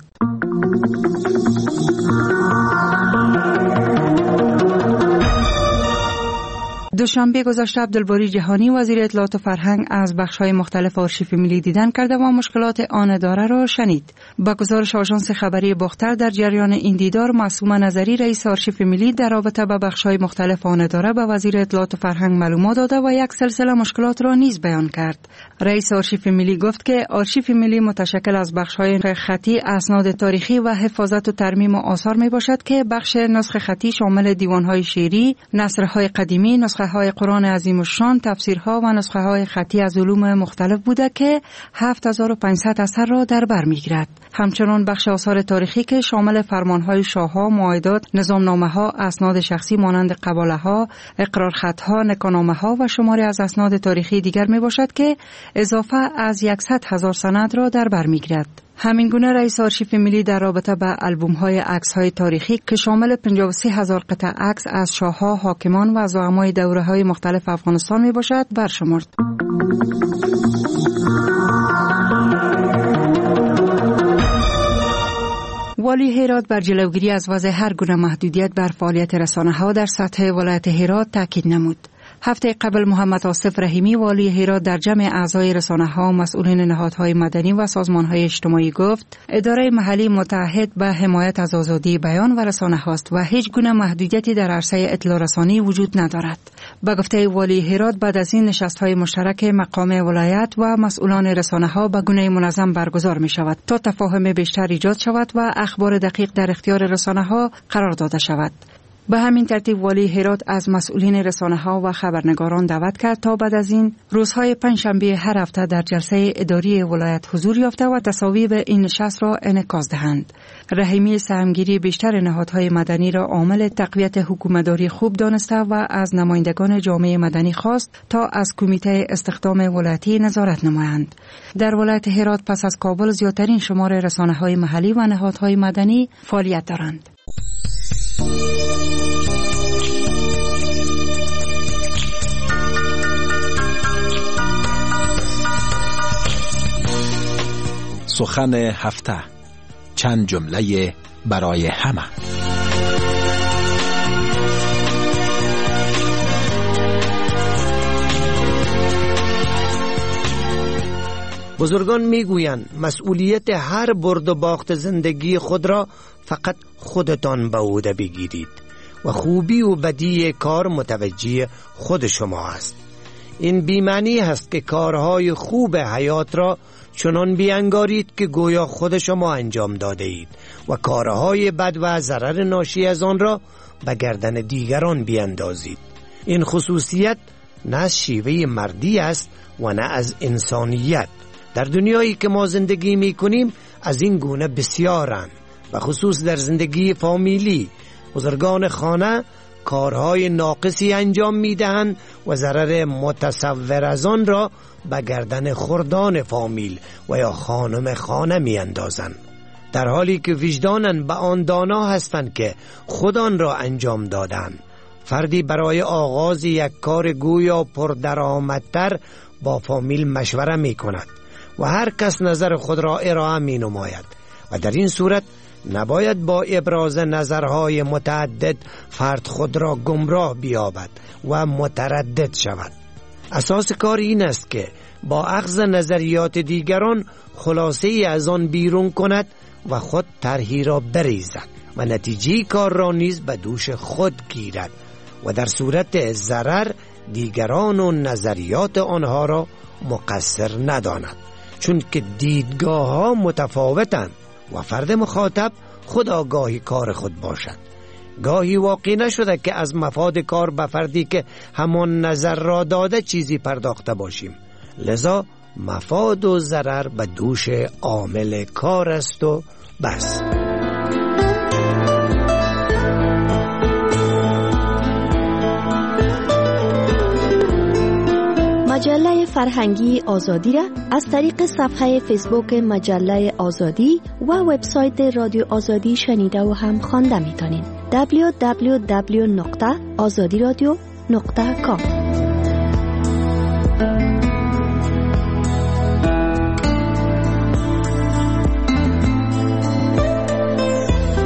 سه‌شنبه گذشته عبدالباری جهانی وزیر اطلاعات و فرهنگ از بخش‌های مختلف آرشیو ملی دیدن کرده و مشکلات آن داره را شنید. با گزارش آژانس خبری باختر در جریان این دیدار، معصومه نظری رئیس آرشیو ملی در رابطه با بخش‌های مختلف آن داره به وزیر اطلاعات و فرهنگ معلومات داده و یک سلسله مشکلات را نیز بیان کرد. رئیس آرشیو ملی گفت که آرشیو ملی متشکل از بخش‌های خطی، اسناد تاریخی و حفاظت و ترمیم آثار میباشد که بخش نسخ خطی شامل دیوان‌های شعری، نثرهای قدیمی، نسخه‌های قرآن عظیم الشان، تفسیرها و نسخه‌های خطی از علوم مختلف بوده که هفت هزار و پانصد اثر را در بر می‌گیرد. همچنین بخش آثار تاریخی که شامل فرمان‌های شاه‌ها، معاهدات، نظامنامه‌ها، اسناد شخصی مانند قباله‌ها، اقرارخطها، نکاحنامه‌ها و شماری از اسناد تاریخی دیگر میباشد که اضافه از صد هزار سند را در بر می‌گیرد. همین گونه رئیس آرشیو ملی در رابطه با آلبوم‌های عکس‌های تاریخی که شامل پنجاه و سه هزار قطعه عکس از شاه‌ها، حاکمان و زعمای دوره‌های مختلف افغانستان میباشد برشمرد. والی هرات بر جلوگیری از وضع هر گونه محدودیت بر فعالیت رسانه‌ها در سطح ولایت هرات تاکید نمود. هفته قبل محمد آصف رحیمی والی هرات در جمع اعضای رسانه‌ها و مسئولین نهادهای مدنی و سازمان‌های اجتماعی گفت اداره محلی متعهد به حمایت از آزادی بیان و رسانه‌ها است و هیچ گونه محدودیتی در عرصه اطلاع رسانی وجود ندارد. به گفته والی هرات بعد از این نشست‌های مشترک مقام ولایت و مسئولان رسانه‌ها به گونه منظم برگزار می‌شود تا تفاهم بیشتر ایجاد شود و اخبار دقیق در اختیار رسانه‌ها قرار داده شود. به همین ترتیب والی هرات از مسئولین رسانه‌ها و خبرنگاران دعوت کرد تا بعد از این روزهای پنجشنبه هر هفته در جلسه اداری ولایت حضور یافته و تصاویب این نشست را انعکاس دهند. رحیمی سهمگیری بیشتر نهادهای مدنی را عامل تقویت حکومتداری خوب دانسته و از نمایندگان جامعه مدنی خواست تا از کمیته استخدام ولایتی نظارت نمایند. در ولایت هرات پس از کابل زیادترین شمار رسانه‌های محلی و نهادهای مدنی فعالیت دارند. سخن هفته، چند جمله برای همه. بزرگان میگویند مسئولیت هر برد و باخت زندگی خود را فقط خودتان به عهده بگیرید و خوبی و بدی کار متوجه خود شما است. این بی‌معنی هست که کارهای خوب حیات را چنان بیانگارید که گویا خود شما انجام داده اید و کارهای بد و ضرر ناشی از آن را به گردن دیگران بیاندازید. این خصوصیت نه از شیوه مردی است و نه از انسانیت. در دنیایی که ما زندگی می کنیم از این گونه بسیارند، و خصوص در زندگی فامیلی. بزرگان خانه کارهای ناقصی انجام می دهند و ضرر متصور از آن را به گردن خردان فامیل و یا خانم خانه می اندازند، در حالی که وجدانن به آن دانا هستند که خودان را انجام دادند. فردی برای آغاز یک کار گویا پردرآمدتر با فامیل مشوره می کند و هر کس نظر خود را ارائه می نماید و در این صورت نباید با ابراز نظرهای متعدد فرد خود را گمراه بیابد و متردد شود. اساس کار این است که با اخذ نظریات دیگران خلاصه ای از آن بیرون کند و خود طرحی را بریزد و نتیجه کار را نیز به دوش خود گیرد و در صورت ضرر دیگران و نظریات آنها را مقصر نداند، چون که دیدگاه ها متفاوتند و فرد مخاطب خود آگاهی کار خود باشد. گاهی واقع نشده که از مفاد کار به فردی که همان نظر را داده چیزی پرداخته باشیم، لذا مفاد و ضرر به دوش عامل کار است و بس. مجله فرهنگی آزادی را از طریق صفحه فیسبوک مجله آزادی و وبسایت رادیو آزادی شنیده و هم خوانده میتونید. دبلیو دبلیو دبلیو نقطه آزادی رادیو نقطه کام.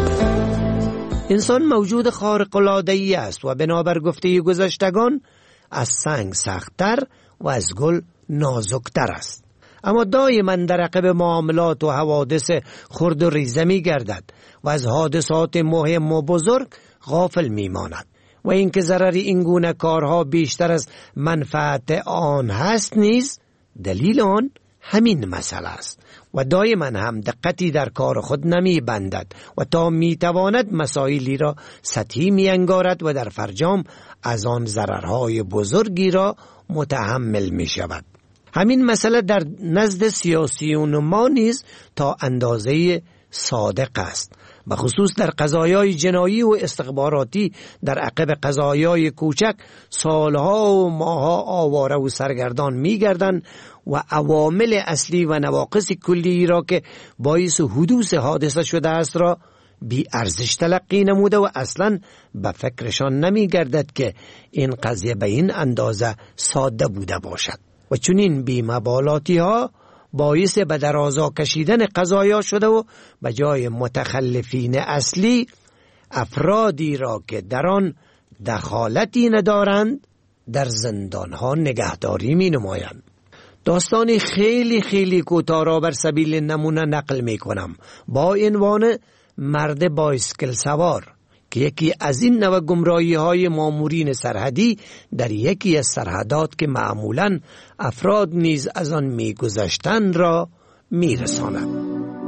انسان موجود خارق العاده ای است و بنابر گفته گذشتگان از سنگ سخت‌تر و از گل نازکتر است. اما دائما در عقب معاملات و حوادث خرد و ریزه می گردد و از حادثات مهم و بزرگ غافل می ماند و اینکه ضرر این گونه کارها بیشتر از منفعت آن هست نیز دلیل آن همین مسئله است و دائما هم دقتی در کار خود نمی بندد و تا می تواند مسائلی را سطحی می انگارد و در فرجام از آن ضررهای بزرگی را متحمل می شود. همین مسئله در نزد سیاسیون ما نیز تا اندازه صادق است، به خصوص در قضایای جنایی و استخباراتی. در عقب قضایای کوچک سالها و ماها آواره و سرگردان می گردند و عوامل اصلی و نواقص کلی را که باعث حدوث حادثه شده است را بی ارزش تلقی نموده و اصلا به فکرشان نمی گردد که این قضیه به این اندازه ساده بوده باشد و چنین بی مبالاتی ها باعث به درازا کشیدن قضایا شده و به جای متخلفین اصلی افرادی را که در آن دخالتی ندارند در زندانها نگهداری می نمایند. داستانی خیلی خیلی کوتاه را بر سبیل نمونه نقل می کنم با عنوان مرد بایسکل سوار که یکی از این نوع گمراهی های مامورین سرحدی در یکی از سرحدات که معمولاً افراد نیز از آن می گذشتند را می رساند.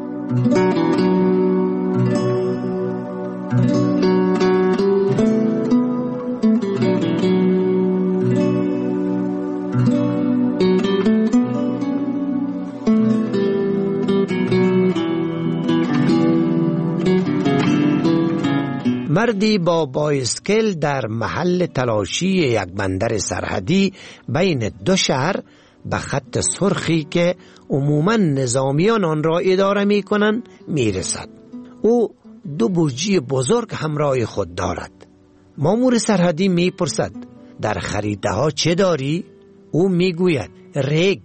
مردی با بایسکل در محل تلاشی یک بندر سرحدی بین دو شهر به خط سرخی که عموماً نظامیان آن را اداره می کنند می رسد. او دو بوجی بزرگ همراه خود دارد. مامور سرحدی می پرسد در خریده ها چه داری؟ او می گوید ریگ.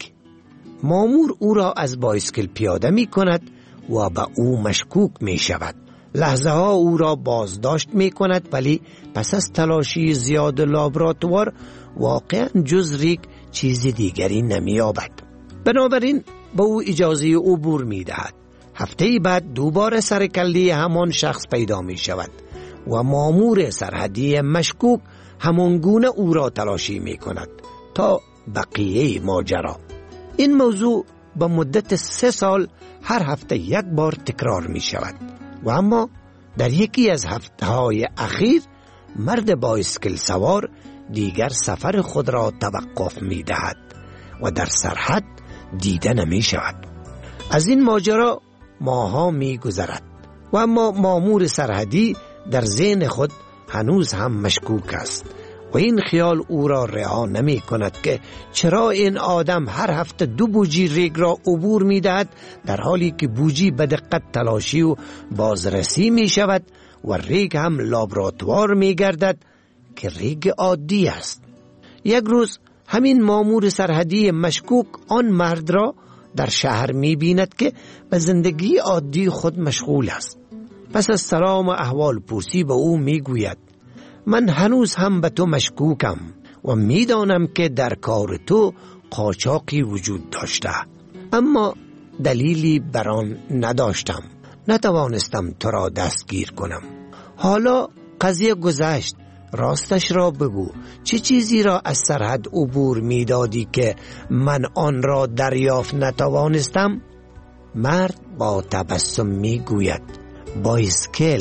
مامور او را از بایسکل پیاده می کند و به او مشکوک می شود. لحظه ها او را بازداشت می کند ولی پس از تلاشی زیاد لابراتوار واقعا جز ریگ چیز دیگری نمی یابد. بنابراین به او اجازه عبور می دهد. هفته بعد دوباره سرکله همان شخص پیدا می شود و مامور سرحدی مشکوک همان گونه او را تلاشی می کند تا بقیه ماجرا. این موضوع به مدت سه سال هر هفته یک بار تکرار می شود و اما در یکی از هفته‌های اخیر مرد بایسکل سوار دیگر سفر خود را توقف می دهد و در سرحد دیده نمی شود. از این ماجرا ماها می گذرد و اما مامور سرحدی در ذهن خود هنوز هم مشکوک است و این خیال او را رها نمی کند که چرا این آدم هر هفته دو بوجی ریگ را عبور می دهد در حالی که بوجی به دقت تلاشی و بازرسی می شود و ریگ هم لابراتوار می گردد که ریگ عادی است. یک روز همین مامور سرحدی مشکوک آن مرد را در شهر می بیند که به زندگی عادی خود مشغول است. پس از سلام و احوال پرسی به او می گوید من هنوز هم به تو مشکوکم و می دانم که در کار تو قاچاقی وجود داشته، اما دلیلی بر آن نداشتم، نتوانستم تو را دستگیر کنم. حالا قضیه گذشت، راستش را بگو، چه چیزی را از سرحد عبور می دادی که من آن را دریافت نتوانستم؟ مرد با تبسم می گوید بایسکل.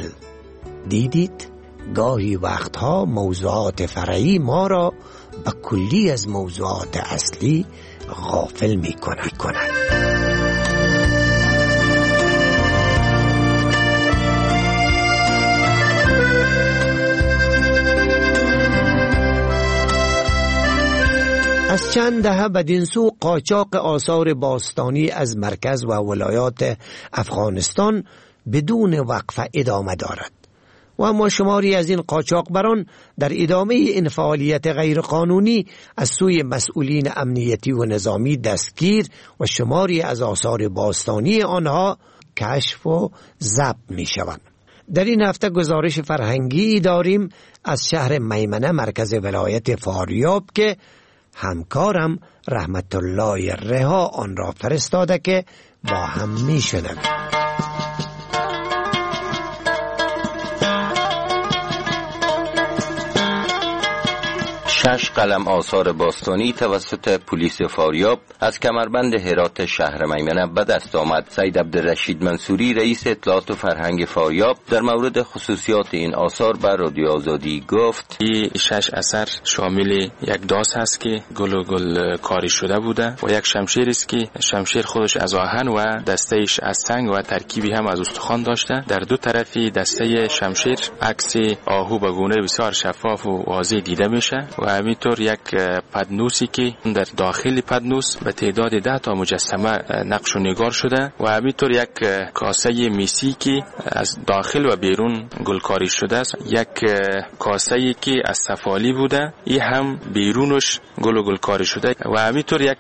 دیدید؟ گاهی وقتها موضوعات فرعی ما را به کلی از موضوعات اصلی غافل می کند. از چند دهه بدین سو قاچاق آثار باستانی از مرکز و ولایات افغانستان بدون وقفه ادامه دارد و اما شماری از این قاچاقبران در ادامه این فعالیت غیرقانونی از سوی مسئولین امنیتی و نظامی دستگیر و شماری از آثار باستانی آنها کشف و ضبط می شوند. در این هفته گزارش فرهنگی داریم از شهر میمنه مرکز ولایت فاریاب که همکارم رحمت الله رها آن را فرستاده که با هم میشنویم. شش قلم آثار باستانی توسط پلیس فاریاب از کمربند هرات شهر میمنه به دست آمد. سید عبدالرشید منصوری رئیس اطلاعات و فرهنگ فاریاب در مورد خصوصیات این آثار به رادیو آزادی گفت: این شش اثر شامل یک داس هست که گل و گل کاری شده بوده و یک شمشیر است که شمشیر خودش از آهن و دستهش از سنگ و ترکیبی هم از استخوان داشته. در دو طرفی دسته شمشیر عکس آهو به گونه بسیار شفاف و واضح دیده میشه و همینطور یک پدنوسی که در داخل پدنوس به تعداد ده تا مجسمه نقش و نگار شده و همینطور یک کاسه میسی که از داخل و بیرون گلکاری شده است. یک کاسه که از سفالی بوده این هم بیرونش گل و گلکاری شده و همینطور یک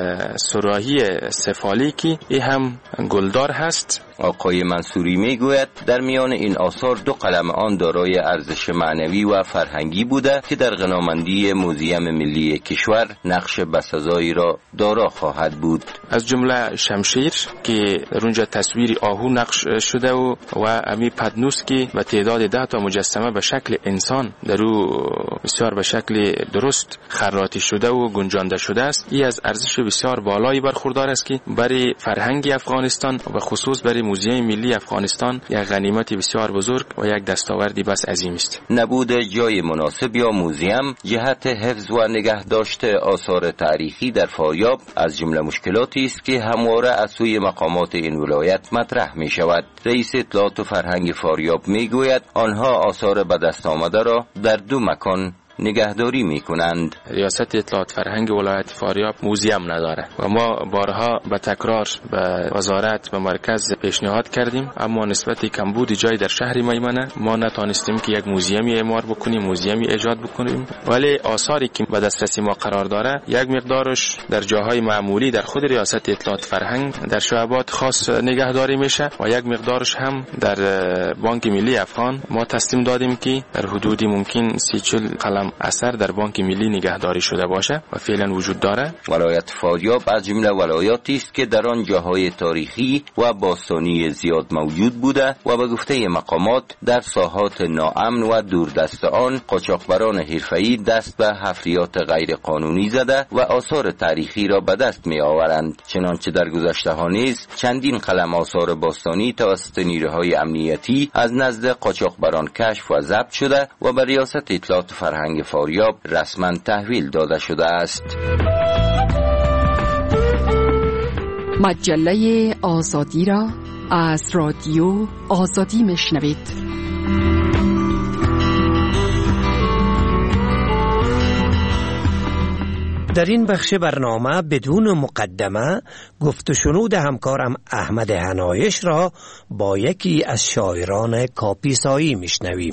سراحی سفالی که این هم گلدار هست. آقای منصوری میگوید در میان این آثار دو قلم آن دارای ارزش معنوی و فرهنگی بوده که در غنامندی موزیم ملی کشور نقش بسزایی را دارا خواهد بود. از جمله شمشیر که رونجا تصویر آهو نقش شده و و امی پدنوس که به تعداد ده تا مجسمه به شکل انسان در او بسیار به شکل درست خراطی شده و گنجانده شده است. این از ارزش بسیار بالایی برخوردار است که برای فرهنگ افغانستان و خصوص برای موزیم ملی افغانستان یک غنیمت بسیار بزرگ و یک دستاوردی بس عظیم است. نبود جای مناسب یا موزیم جهت حفظ و نگهداشت آثار تاریخی در فاریاب از جمله مشکلاتی است که همواره از سوی مقامات این ولایت مطرح می شود. رئیس اطلاعات و فرهنگ فاریاب می گوید آنها آثار به دست آمده را در دو مکان نگهداری میکنند. ریاست اطلاعات فرهنگ ولایت فاریاب موزیم نداره و ما بارها به تکرار به وزارت و مرکز پیشنهاد کردیم، اما نسبت کمبود جای در شهر میمنه ما نتانستیم که یک موزیمی اعمار بکنیم، موزیمی ایجاد بکنیم. ولی آثاری که به دسترسی ما قرار داره یک مقدارش در جاهای معمولی در خود ریاست اطلاعات فرهنگ در شعبات خاص نگهداری میشه و یک مقدارش هم در بانک ملی افغان ما تسلیم دادیم که در حدودی ممکن سی چل قلم اثر در بانک ملی نگهداری شده باشه و فعلا وجود داره. ولایت فاریاب از جمله ولایاتی است که در آن جاهای تاریخی و باستانی زیاد موجود بوده و به گفته مقامات در ساحات ناامن و دوردست آن قاچاقبران حرفه‌ای دست به حفریات غیر قانونی زده و آثار تاریخی را به دست می آورند. چنانچه در گذشته ها نیز چندین قلم آثار باستانی توسط نیروهای امنیتی از نزد قاچاقبران کشف و ضبط شده و به ریاست اطلاعات فرهنگ فاریاب رسما تحویل داده شده است. مجله آزادی را از رادیو آزادی میشنوید. در این بخش برنامه بدون مقدمه گفت و شنود همکارم احمد حنایش را با یکی از شاعران کاپیسایی میشنویم.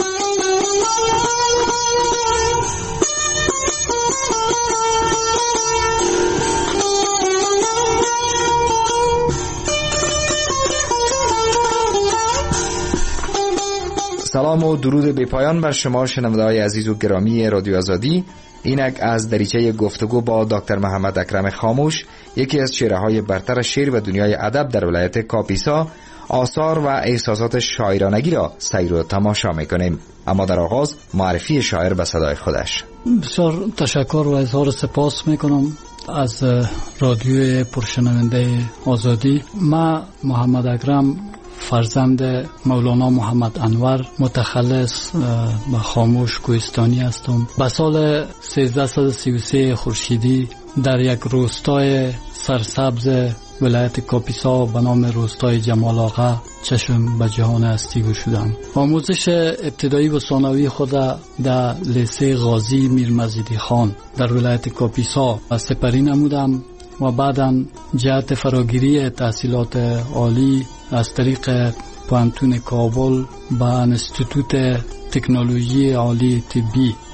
سلام و درود بی پایان بر شما شنونده‌های عزیز و گرامی رادیو آزادی. اینک از دریچه گفتگو با دکتر محمد اکرم خاموش، یکی از چهره‌های برتر شعر و دنیای ادب در ولایت کاپیسا، آثار و احساسات شاعرانگی را سیر و تماشا می‌کنیم. اما در آغاز معرفی شاعر به صدای خودش. بسیار تشکر و اظهار سپاس می‌کنم از رادیوی پرشنونده آزادی. ما محمد اکرم فرزند مولانا محمد انور متخلص و خاموش کوهستانی هستم. به سال سیزده و سی و سه خورشیدی در یک روستای سرسبز ولایت کاپیسا به نام روستای جمال آقا چشم به جهان هستی گشودم. آموزش ابتدایی و ثانوی خود در لیسه غازی میرمزیدی خان در ولایت کاپیسا سپری نمودم و بعداً جهت فراگیری تحصیلات عالی از طریق پوهنتون کابل به انستیتوت تکنولوژی عالی طبی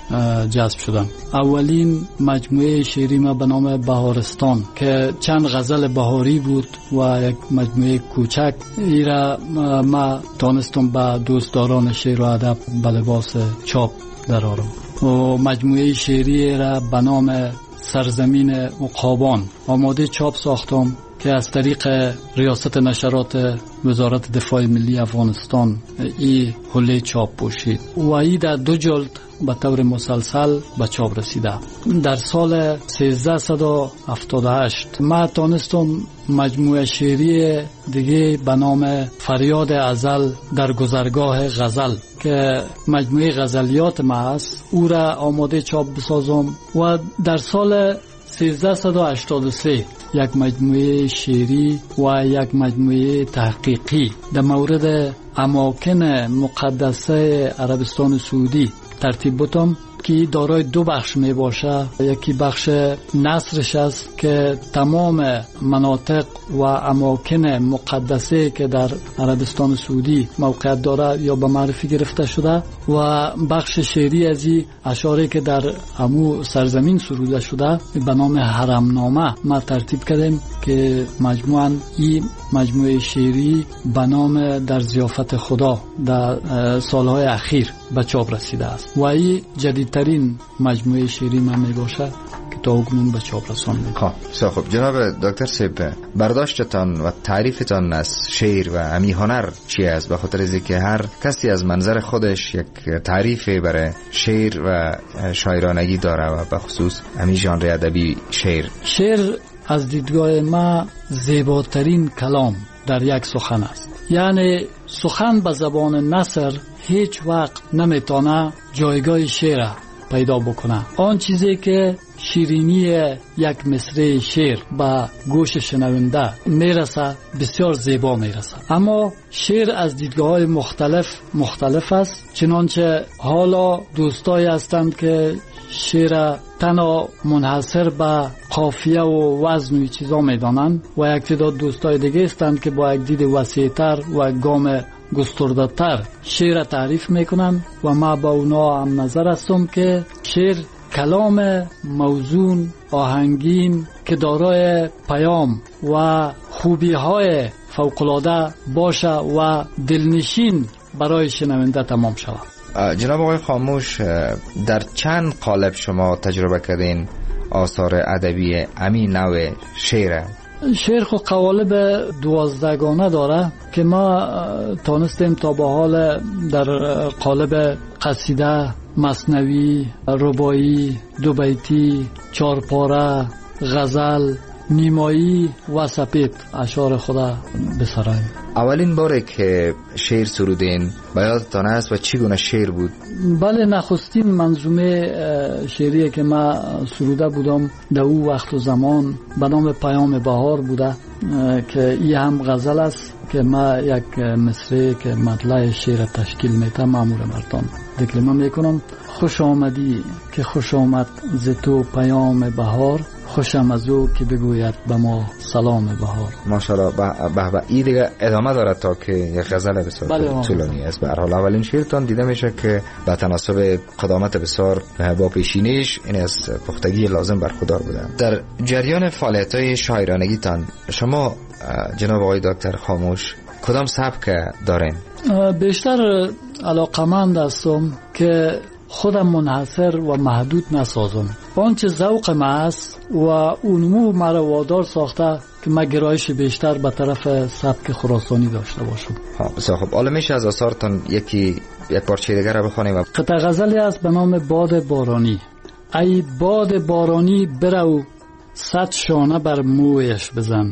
جذب شدم. اولین مجموعه شعری ما به نام بهارستان که چند غزل بهاری بود و یک مجموعه کوچک، ایرا ما تانستم به دوستداران شعر و ادب به لباس چاپ درآورم. و مجموعه شعری را به نام سرزمین عقابان آماده چاپ ساختم که از طریق ریاست نشرات وزارت دفاع ملی افغانستان این حله چاپ پوشید و این در دو جلد به طور مسلسل به چاپ رسیده. در سال سیزده هفتاد و هشت ما تانستم مجموعه شعری دیگه به نام فریاد ازل در گذرگاه غزل که مجموعه غزلیات ما است او را آماده چاپ بسازم و در سال سیزده هشتاد و سه یک مجموعه شعری و یک مجموعه تحقیقی در مورد اماکن مقدسه عربستان سعودی ترتیب بودم که دارای دو بخش می باشه. یکی بخش نصرش است که تمام مناطق و اماکن مقدسه که در عربستان سعودی موقعیت داره یا به معرفی گرفته شده و بخش شعری از این اشعاری که در همو سرزمین سروده شده به نام حرمنامه ما ترتیب کردیم که مجموعاً این مجموعه شعری به نام در ضیافت خدا در سالهای اخیر به چاپ رسیده است و این جدیدترین مجموعه شعری من می باشد که تا اکنون به چاپ رسانده. خب خب جناب دکتر سیب، برداشتتان و تعریفتان از شعر و امی هنر چی است؟ به خاطر از که هر کسی از منظر خودش یک تعریفی برای شعر و شاعرانگی داره و به خصوص امی ژانر ادبی شعر. شعر از دیدگاه ما زیباترین کلام در یک سخن است. یعنی سخن به زبان نثر هیچ وقت نمیتونه جایگاه شعر پیدا بکنه. آن چیزی که شیرینی یک مصرع شعر به گوش شنونده میرسه بسیار زیبا میرسه، اما شعر از دیدگاه‌های مختلف مختلف است. چنانچه حالا دوستایی هستند که شعر تنها منحصر به قافیه و وزن و چیزا میدانند و یک تعداد دوستای دیگه هستند که با یک دید وسیع‌تر و گام گسترده‌تر شعر تعریف میکنن و ما با اونا هم نظر هستم که شعر کلام موزون آهنگین که دارای پیام و خوبی های فوق‌العاده باشه و دلنشین برای شنونده تمام شود. جناب آقای خاموش، در چند قالب شما تجربه کردین آثار ادبی امی نوع شعر؟ شعر خود قوالب دوازدگانه داره که ما تانستیم تا به حال در قالب قصیده، مثنوی، رباعی، دو بیتی، چارپاره، غزل، نیمایی و سپید اشعار خدا بسرایم. اولین باره که شعر سرودین به یادتان است و چی گونه شعر بود؟ بله، نخستین منظومه شعری که ما سروده بودم در او وقت و زمان به نام پیام بهار بوده که این هم غزل است که ما یک مصرع که مطلع شعر تشکیل میته مامور مردان دکلمه میکنم. خوش آمدی که خوش آمد ز تو پیام بهار، خوشم از او که بگوید به ما سلام بهار. ماشاءالله. به به این دیگه ادامه داره تا که یک غزل بسیار طولانی است. به هر حال اولین شعرتان دیده میشه که به تناسب قدامت بسیار با پیشینیش این از پختگی لازم برخوردار بوده. در جریان فعالیت‌های شاعرانگیتان شما جناب آقای دکتر خاموش کدام سبک دارین؟ بیشتر علاقمند هستم که خودم منحصر و محدود نسازم. آنچه ذوق ما است و اونمو مرا وادار ساخته که ما گرایش بیشتر به طرف سبک خراسانی داشته باشم. ها بسیار خوب. حالا میشه از آثارتان یکی یک پارچه دیگر را بخوانیم؟ و قطعه غزلی است به نام باد بارانی. ای باد بارانی برو صد شانه بر مویش بزن،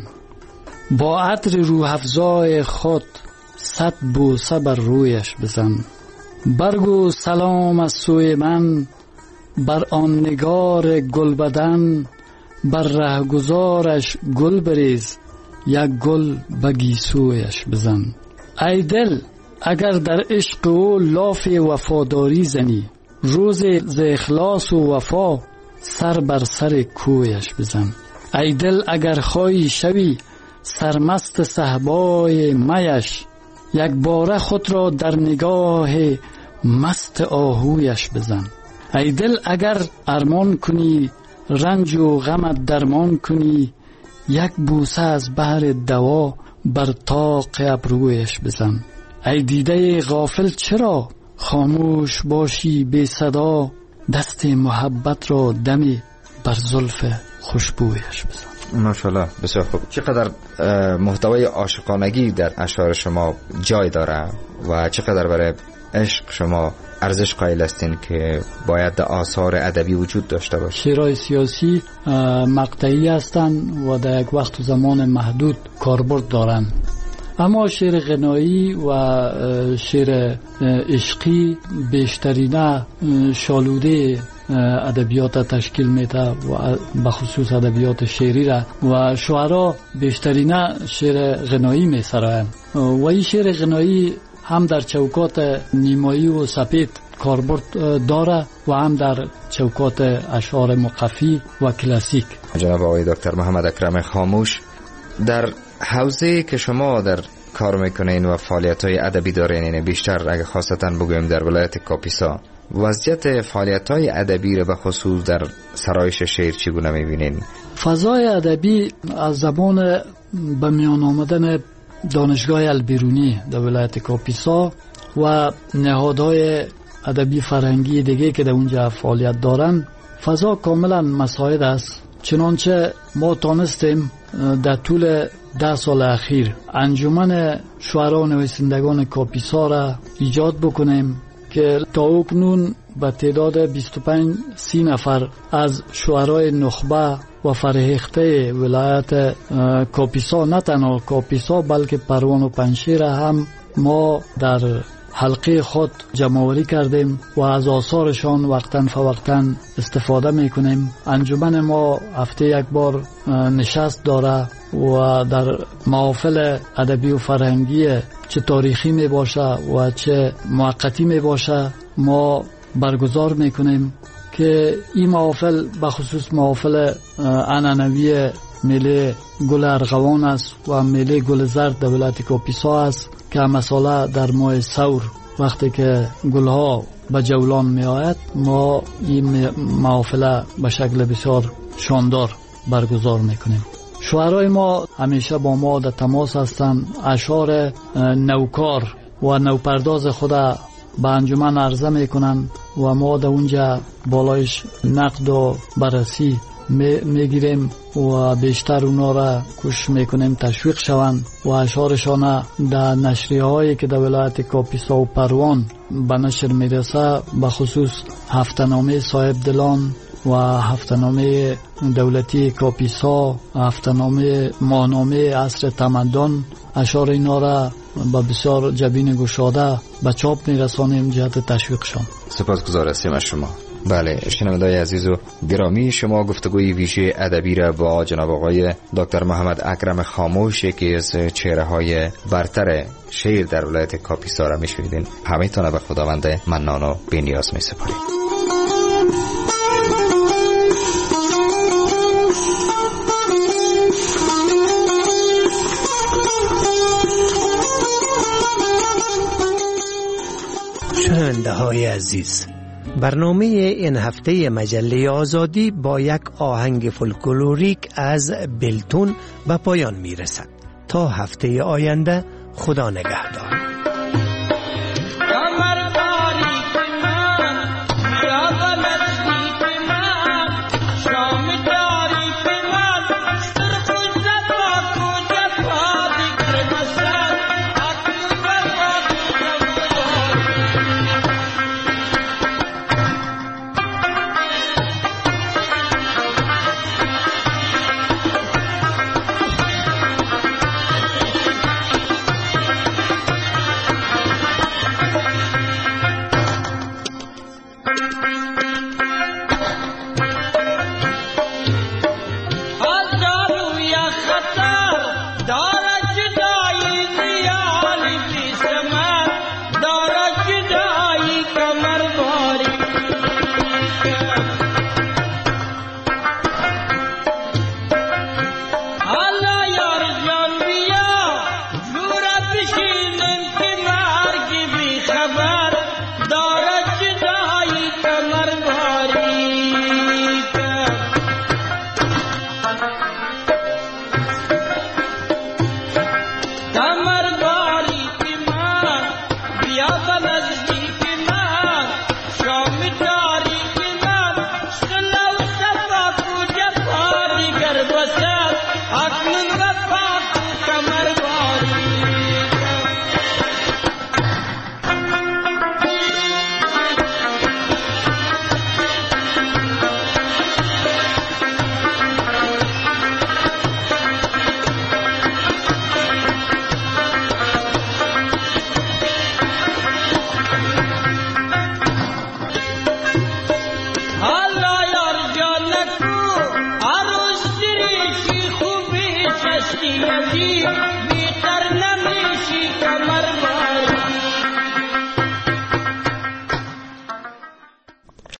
با عطر روح افزای خود صد بوسه بر رویش بزن. برگو سلام از سوی من بر آن نگار گل بدن، بر رهگذارش گل بریز یک گل به گیسویش بزن. ای دل اگر در عشق او لاف وفاداری زنی، روز ز اخلاص و وفا سر بر سر کویش بزن. ای دل اگر خواهی شوی سرمست صحبای میش، یک باره خود را در نگاه مست آهویش بزن. ای دل اگر ارمان کنی رنج و غمت درمان کنی، یک بوسه از بحر دوا بر طاق ابرویش بزن. ای دیده غافل چرا خاموش باشی بی صدا، دست محبت را دمی بر زلف خوشبویش بزن. ماشاءالله بسیار خوب. چقدر محتوای عاشقانگی در اشعار شما جای داره و چقدر برای عشق شما ارزش قائل هستین که باید در آثار ادبی وجود داشته باشه. شعرهای سیاسی مقطعی هستند و در یک وقت و زمان محدود کاربرد دارند، اما شعر غنایی و شعر عشقی بیشترینه شالوده ادبیات تشکیل میده و بخصوص ادبیات شعری را، و شعرا بیشترینه شعر غنایی میسرایند و این شعر غنایی هم در چوکات نیمایی و سپید کاربرد داره و هم در چوکات اشعار مقفی و کلاسیک. جناب آقای دکتر محمد اکرم خاموش، در حوزه که شما در کار میکنین و فعالیت‌های ادبی دارین، بیشتر اگه خاصتا بگویم در ولایت کاپیسا، وضعیت فعالیت‌های ادبی را به خصوص در سرایش شعر چگونه می‌بینین؟ فضای ادبی از زبان به میان آمدن دانشگاه البیرونی در ولایت کاپیسا و نهادهای ادبی فرهنگی دیگه که در اونجا فعالیت دارن، فضا کاملا مساعد است. چنانچه ما تانستیم در طول ده سال اخیر انجمن شعرا و نویسندگان کاپیسا را ایجاد بکنیم که تا اکنون به تعداد بیست و پنج سی نفر از شعرای نخبه و فرهیخته ولایت کاپیسا، نه تنها کاپیسا بلکه پروان و پنشیر هم ما در حلقه خود جمع‌آوری کردیم و از آثارشان وقتاً فوقتاً استفاده میکنیم. انجمن ما هفته یک بار نشست داره و در محافل ادبی و فرهنگی چه تاریخی می باشه و چه موقتی می باشه ما برگزار میکنیم که این محافل بخصوص محافل عنعنوی میله گل ارغوان است و میله گل زرد در ولایت کاپیسا است که مساله در ماه ثور وقتی که گلها به جولان می آید ما این محافل به شکل بسیار شاندار برگزار میکنیم. شعرای ما همیشه با ما در تماس هستند، اشعار نوکار و نوپرداز خود به انجمن عرضه میکنند و ما در اونجا بالایش نقد و بررسی میگیریم و بیشتر اونا را کوشش میکنیم تشویق شوند و اشعارشان در نشریه هایی که در ولایت کاپیسا و پروان به نشر میرسه، به خصوص هفته‌نامه صاحب دلان و هفته‌نامه دولتی کاپیسا، هفته‌نامه ماهنامه عصر تمدن، اشعار اینا را با بسیار جبین گشاده به چاپ میرسانیم جهت تشویقشان. سپاسگزار هستیم از شما. بله، شنوندگان عزیز و گرامی، شما گفتگوی ویژه ادبی را با جناب آقای دکتر محمد اکرم خاموش، یکی از چهره‌های برتر شعر در ولایت کاپیسا را میشنیدین. همه تان به خداوند منان و بی‌نیاز میسپاریم. شنونده های عزیز، برنامه این هفته مجله آزادی با یک آهنگ فولکلوریک از بلتون به پایان می رسد. تا هفته آینده، خدا نگهدار. Thank you.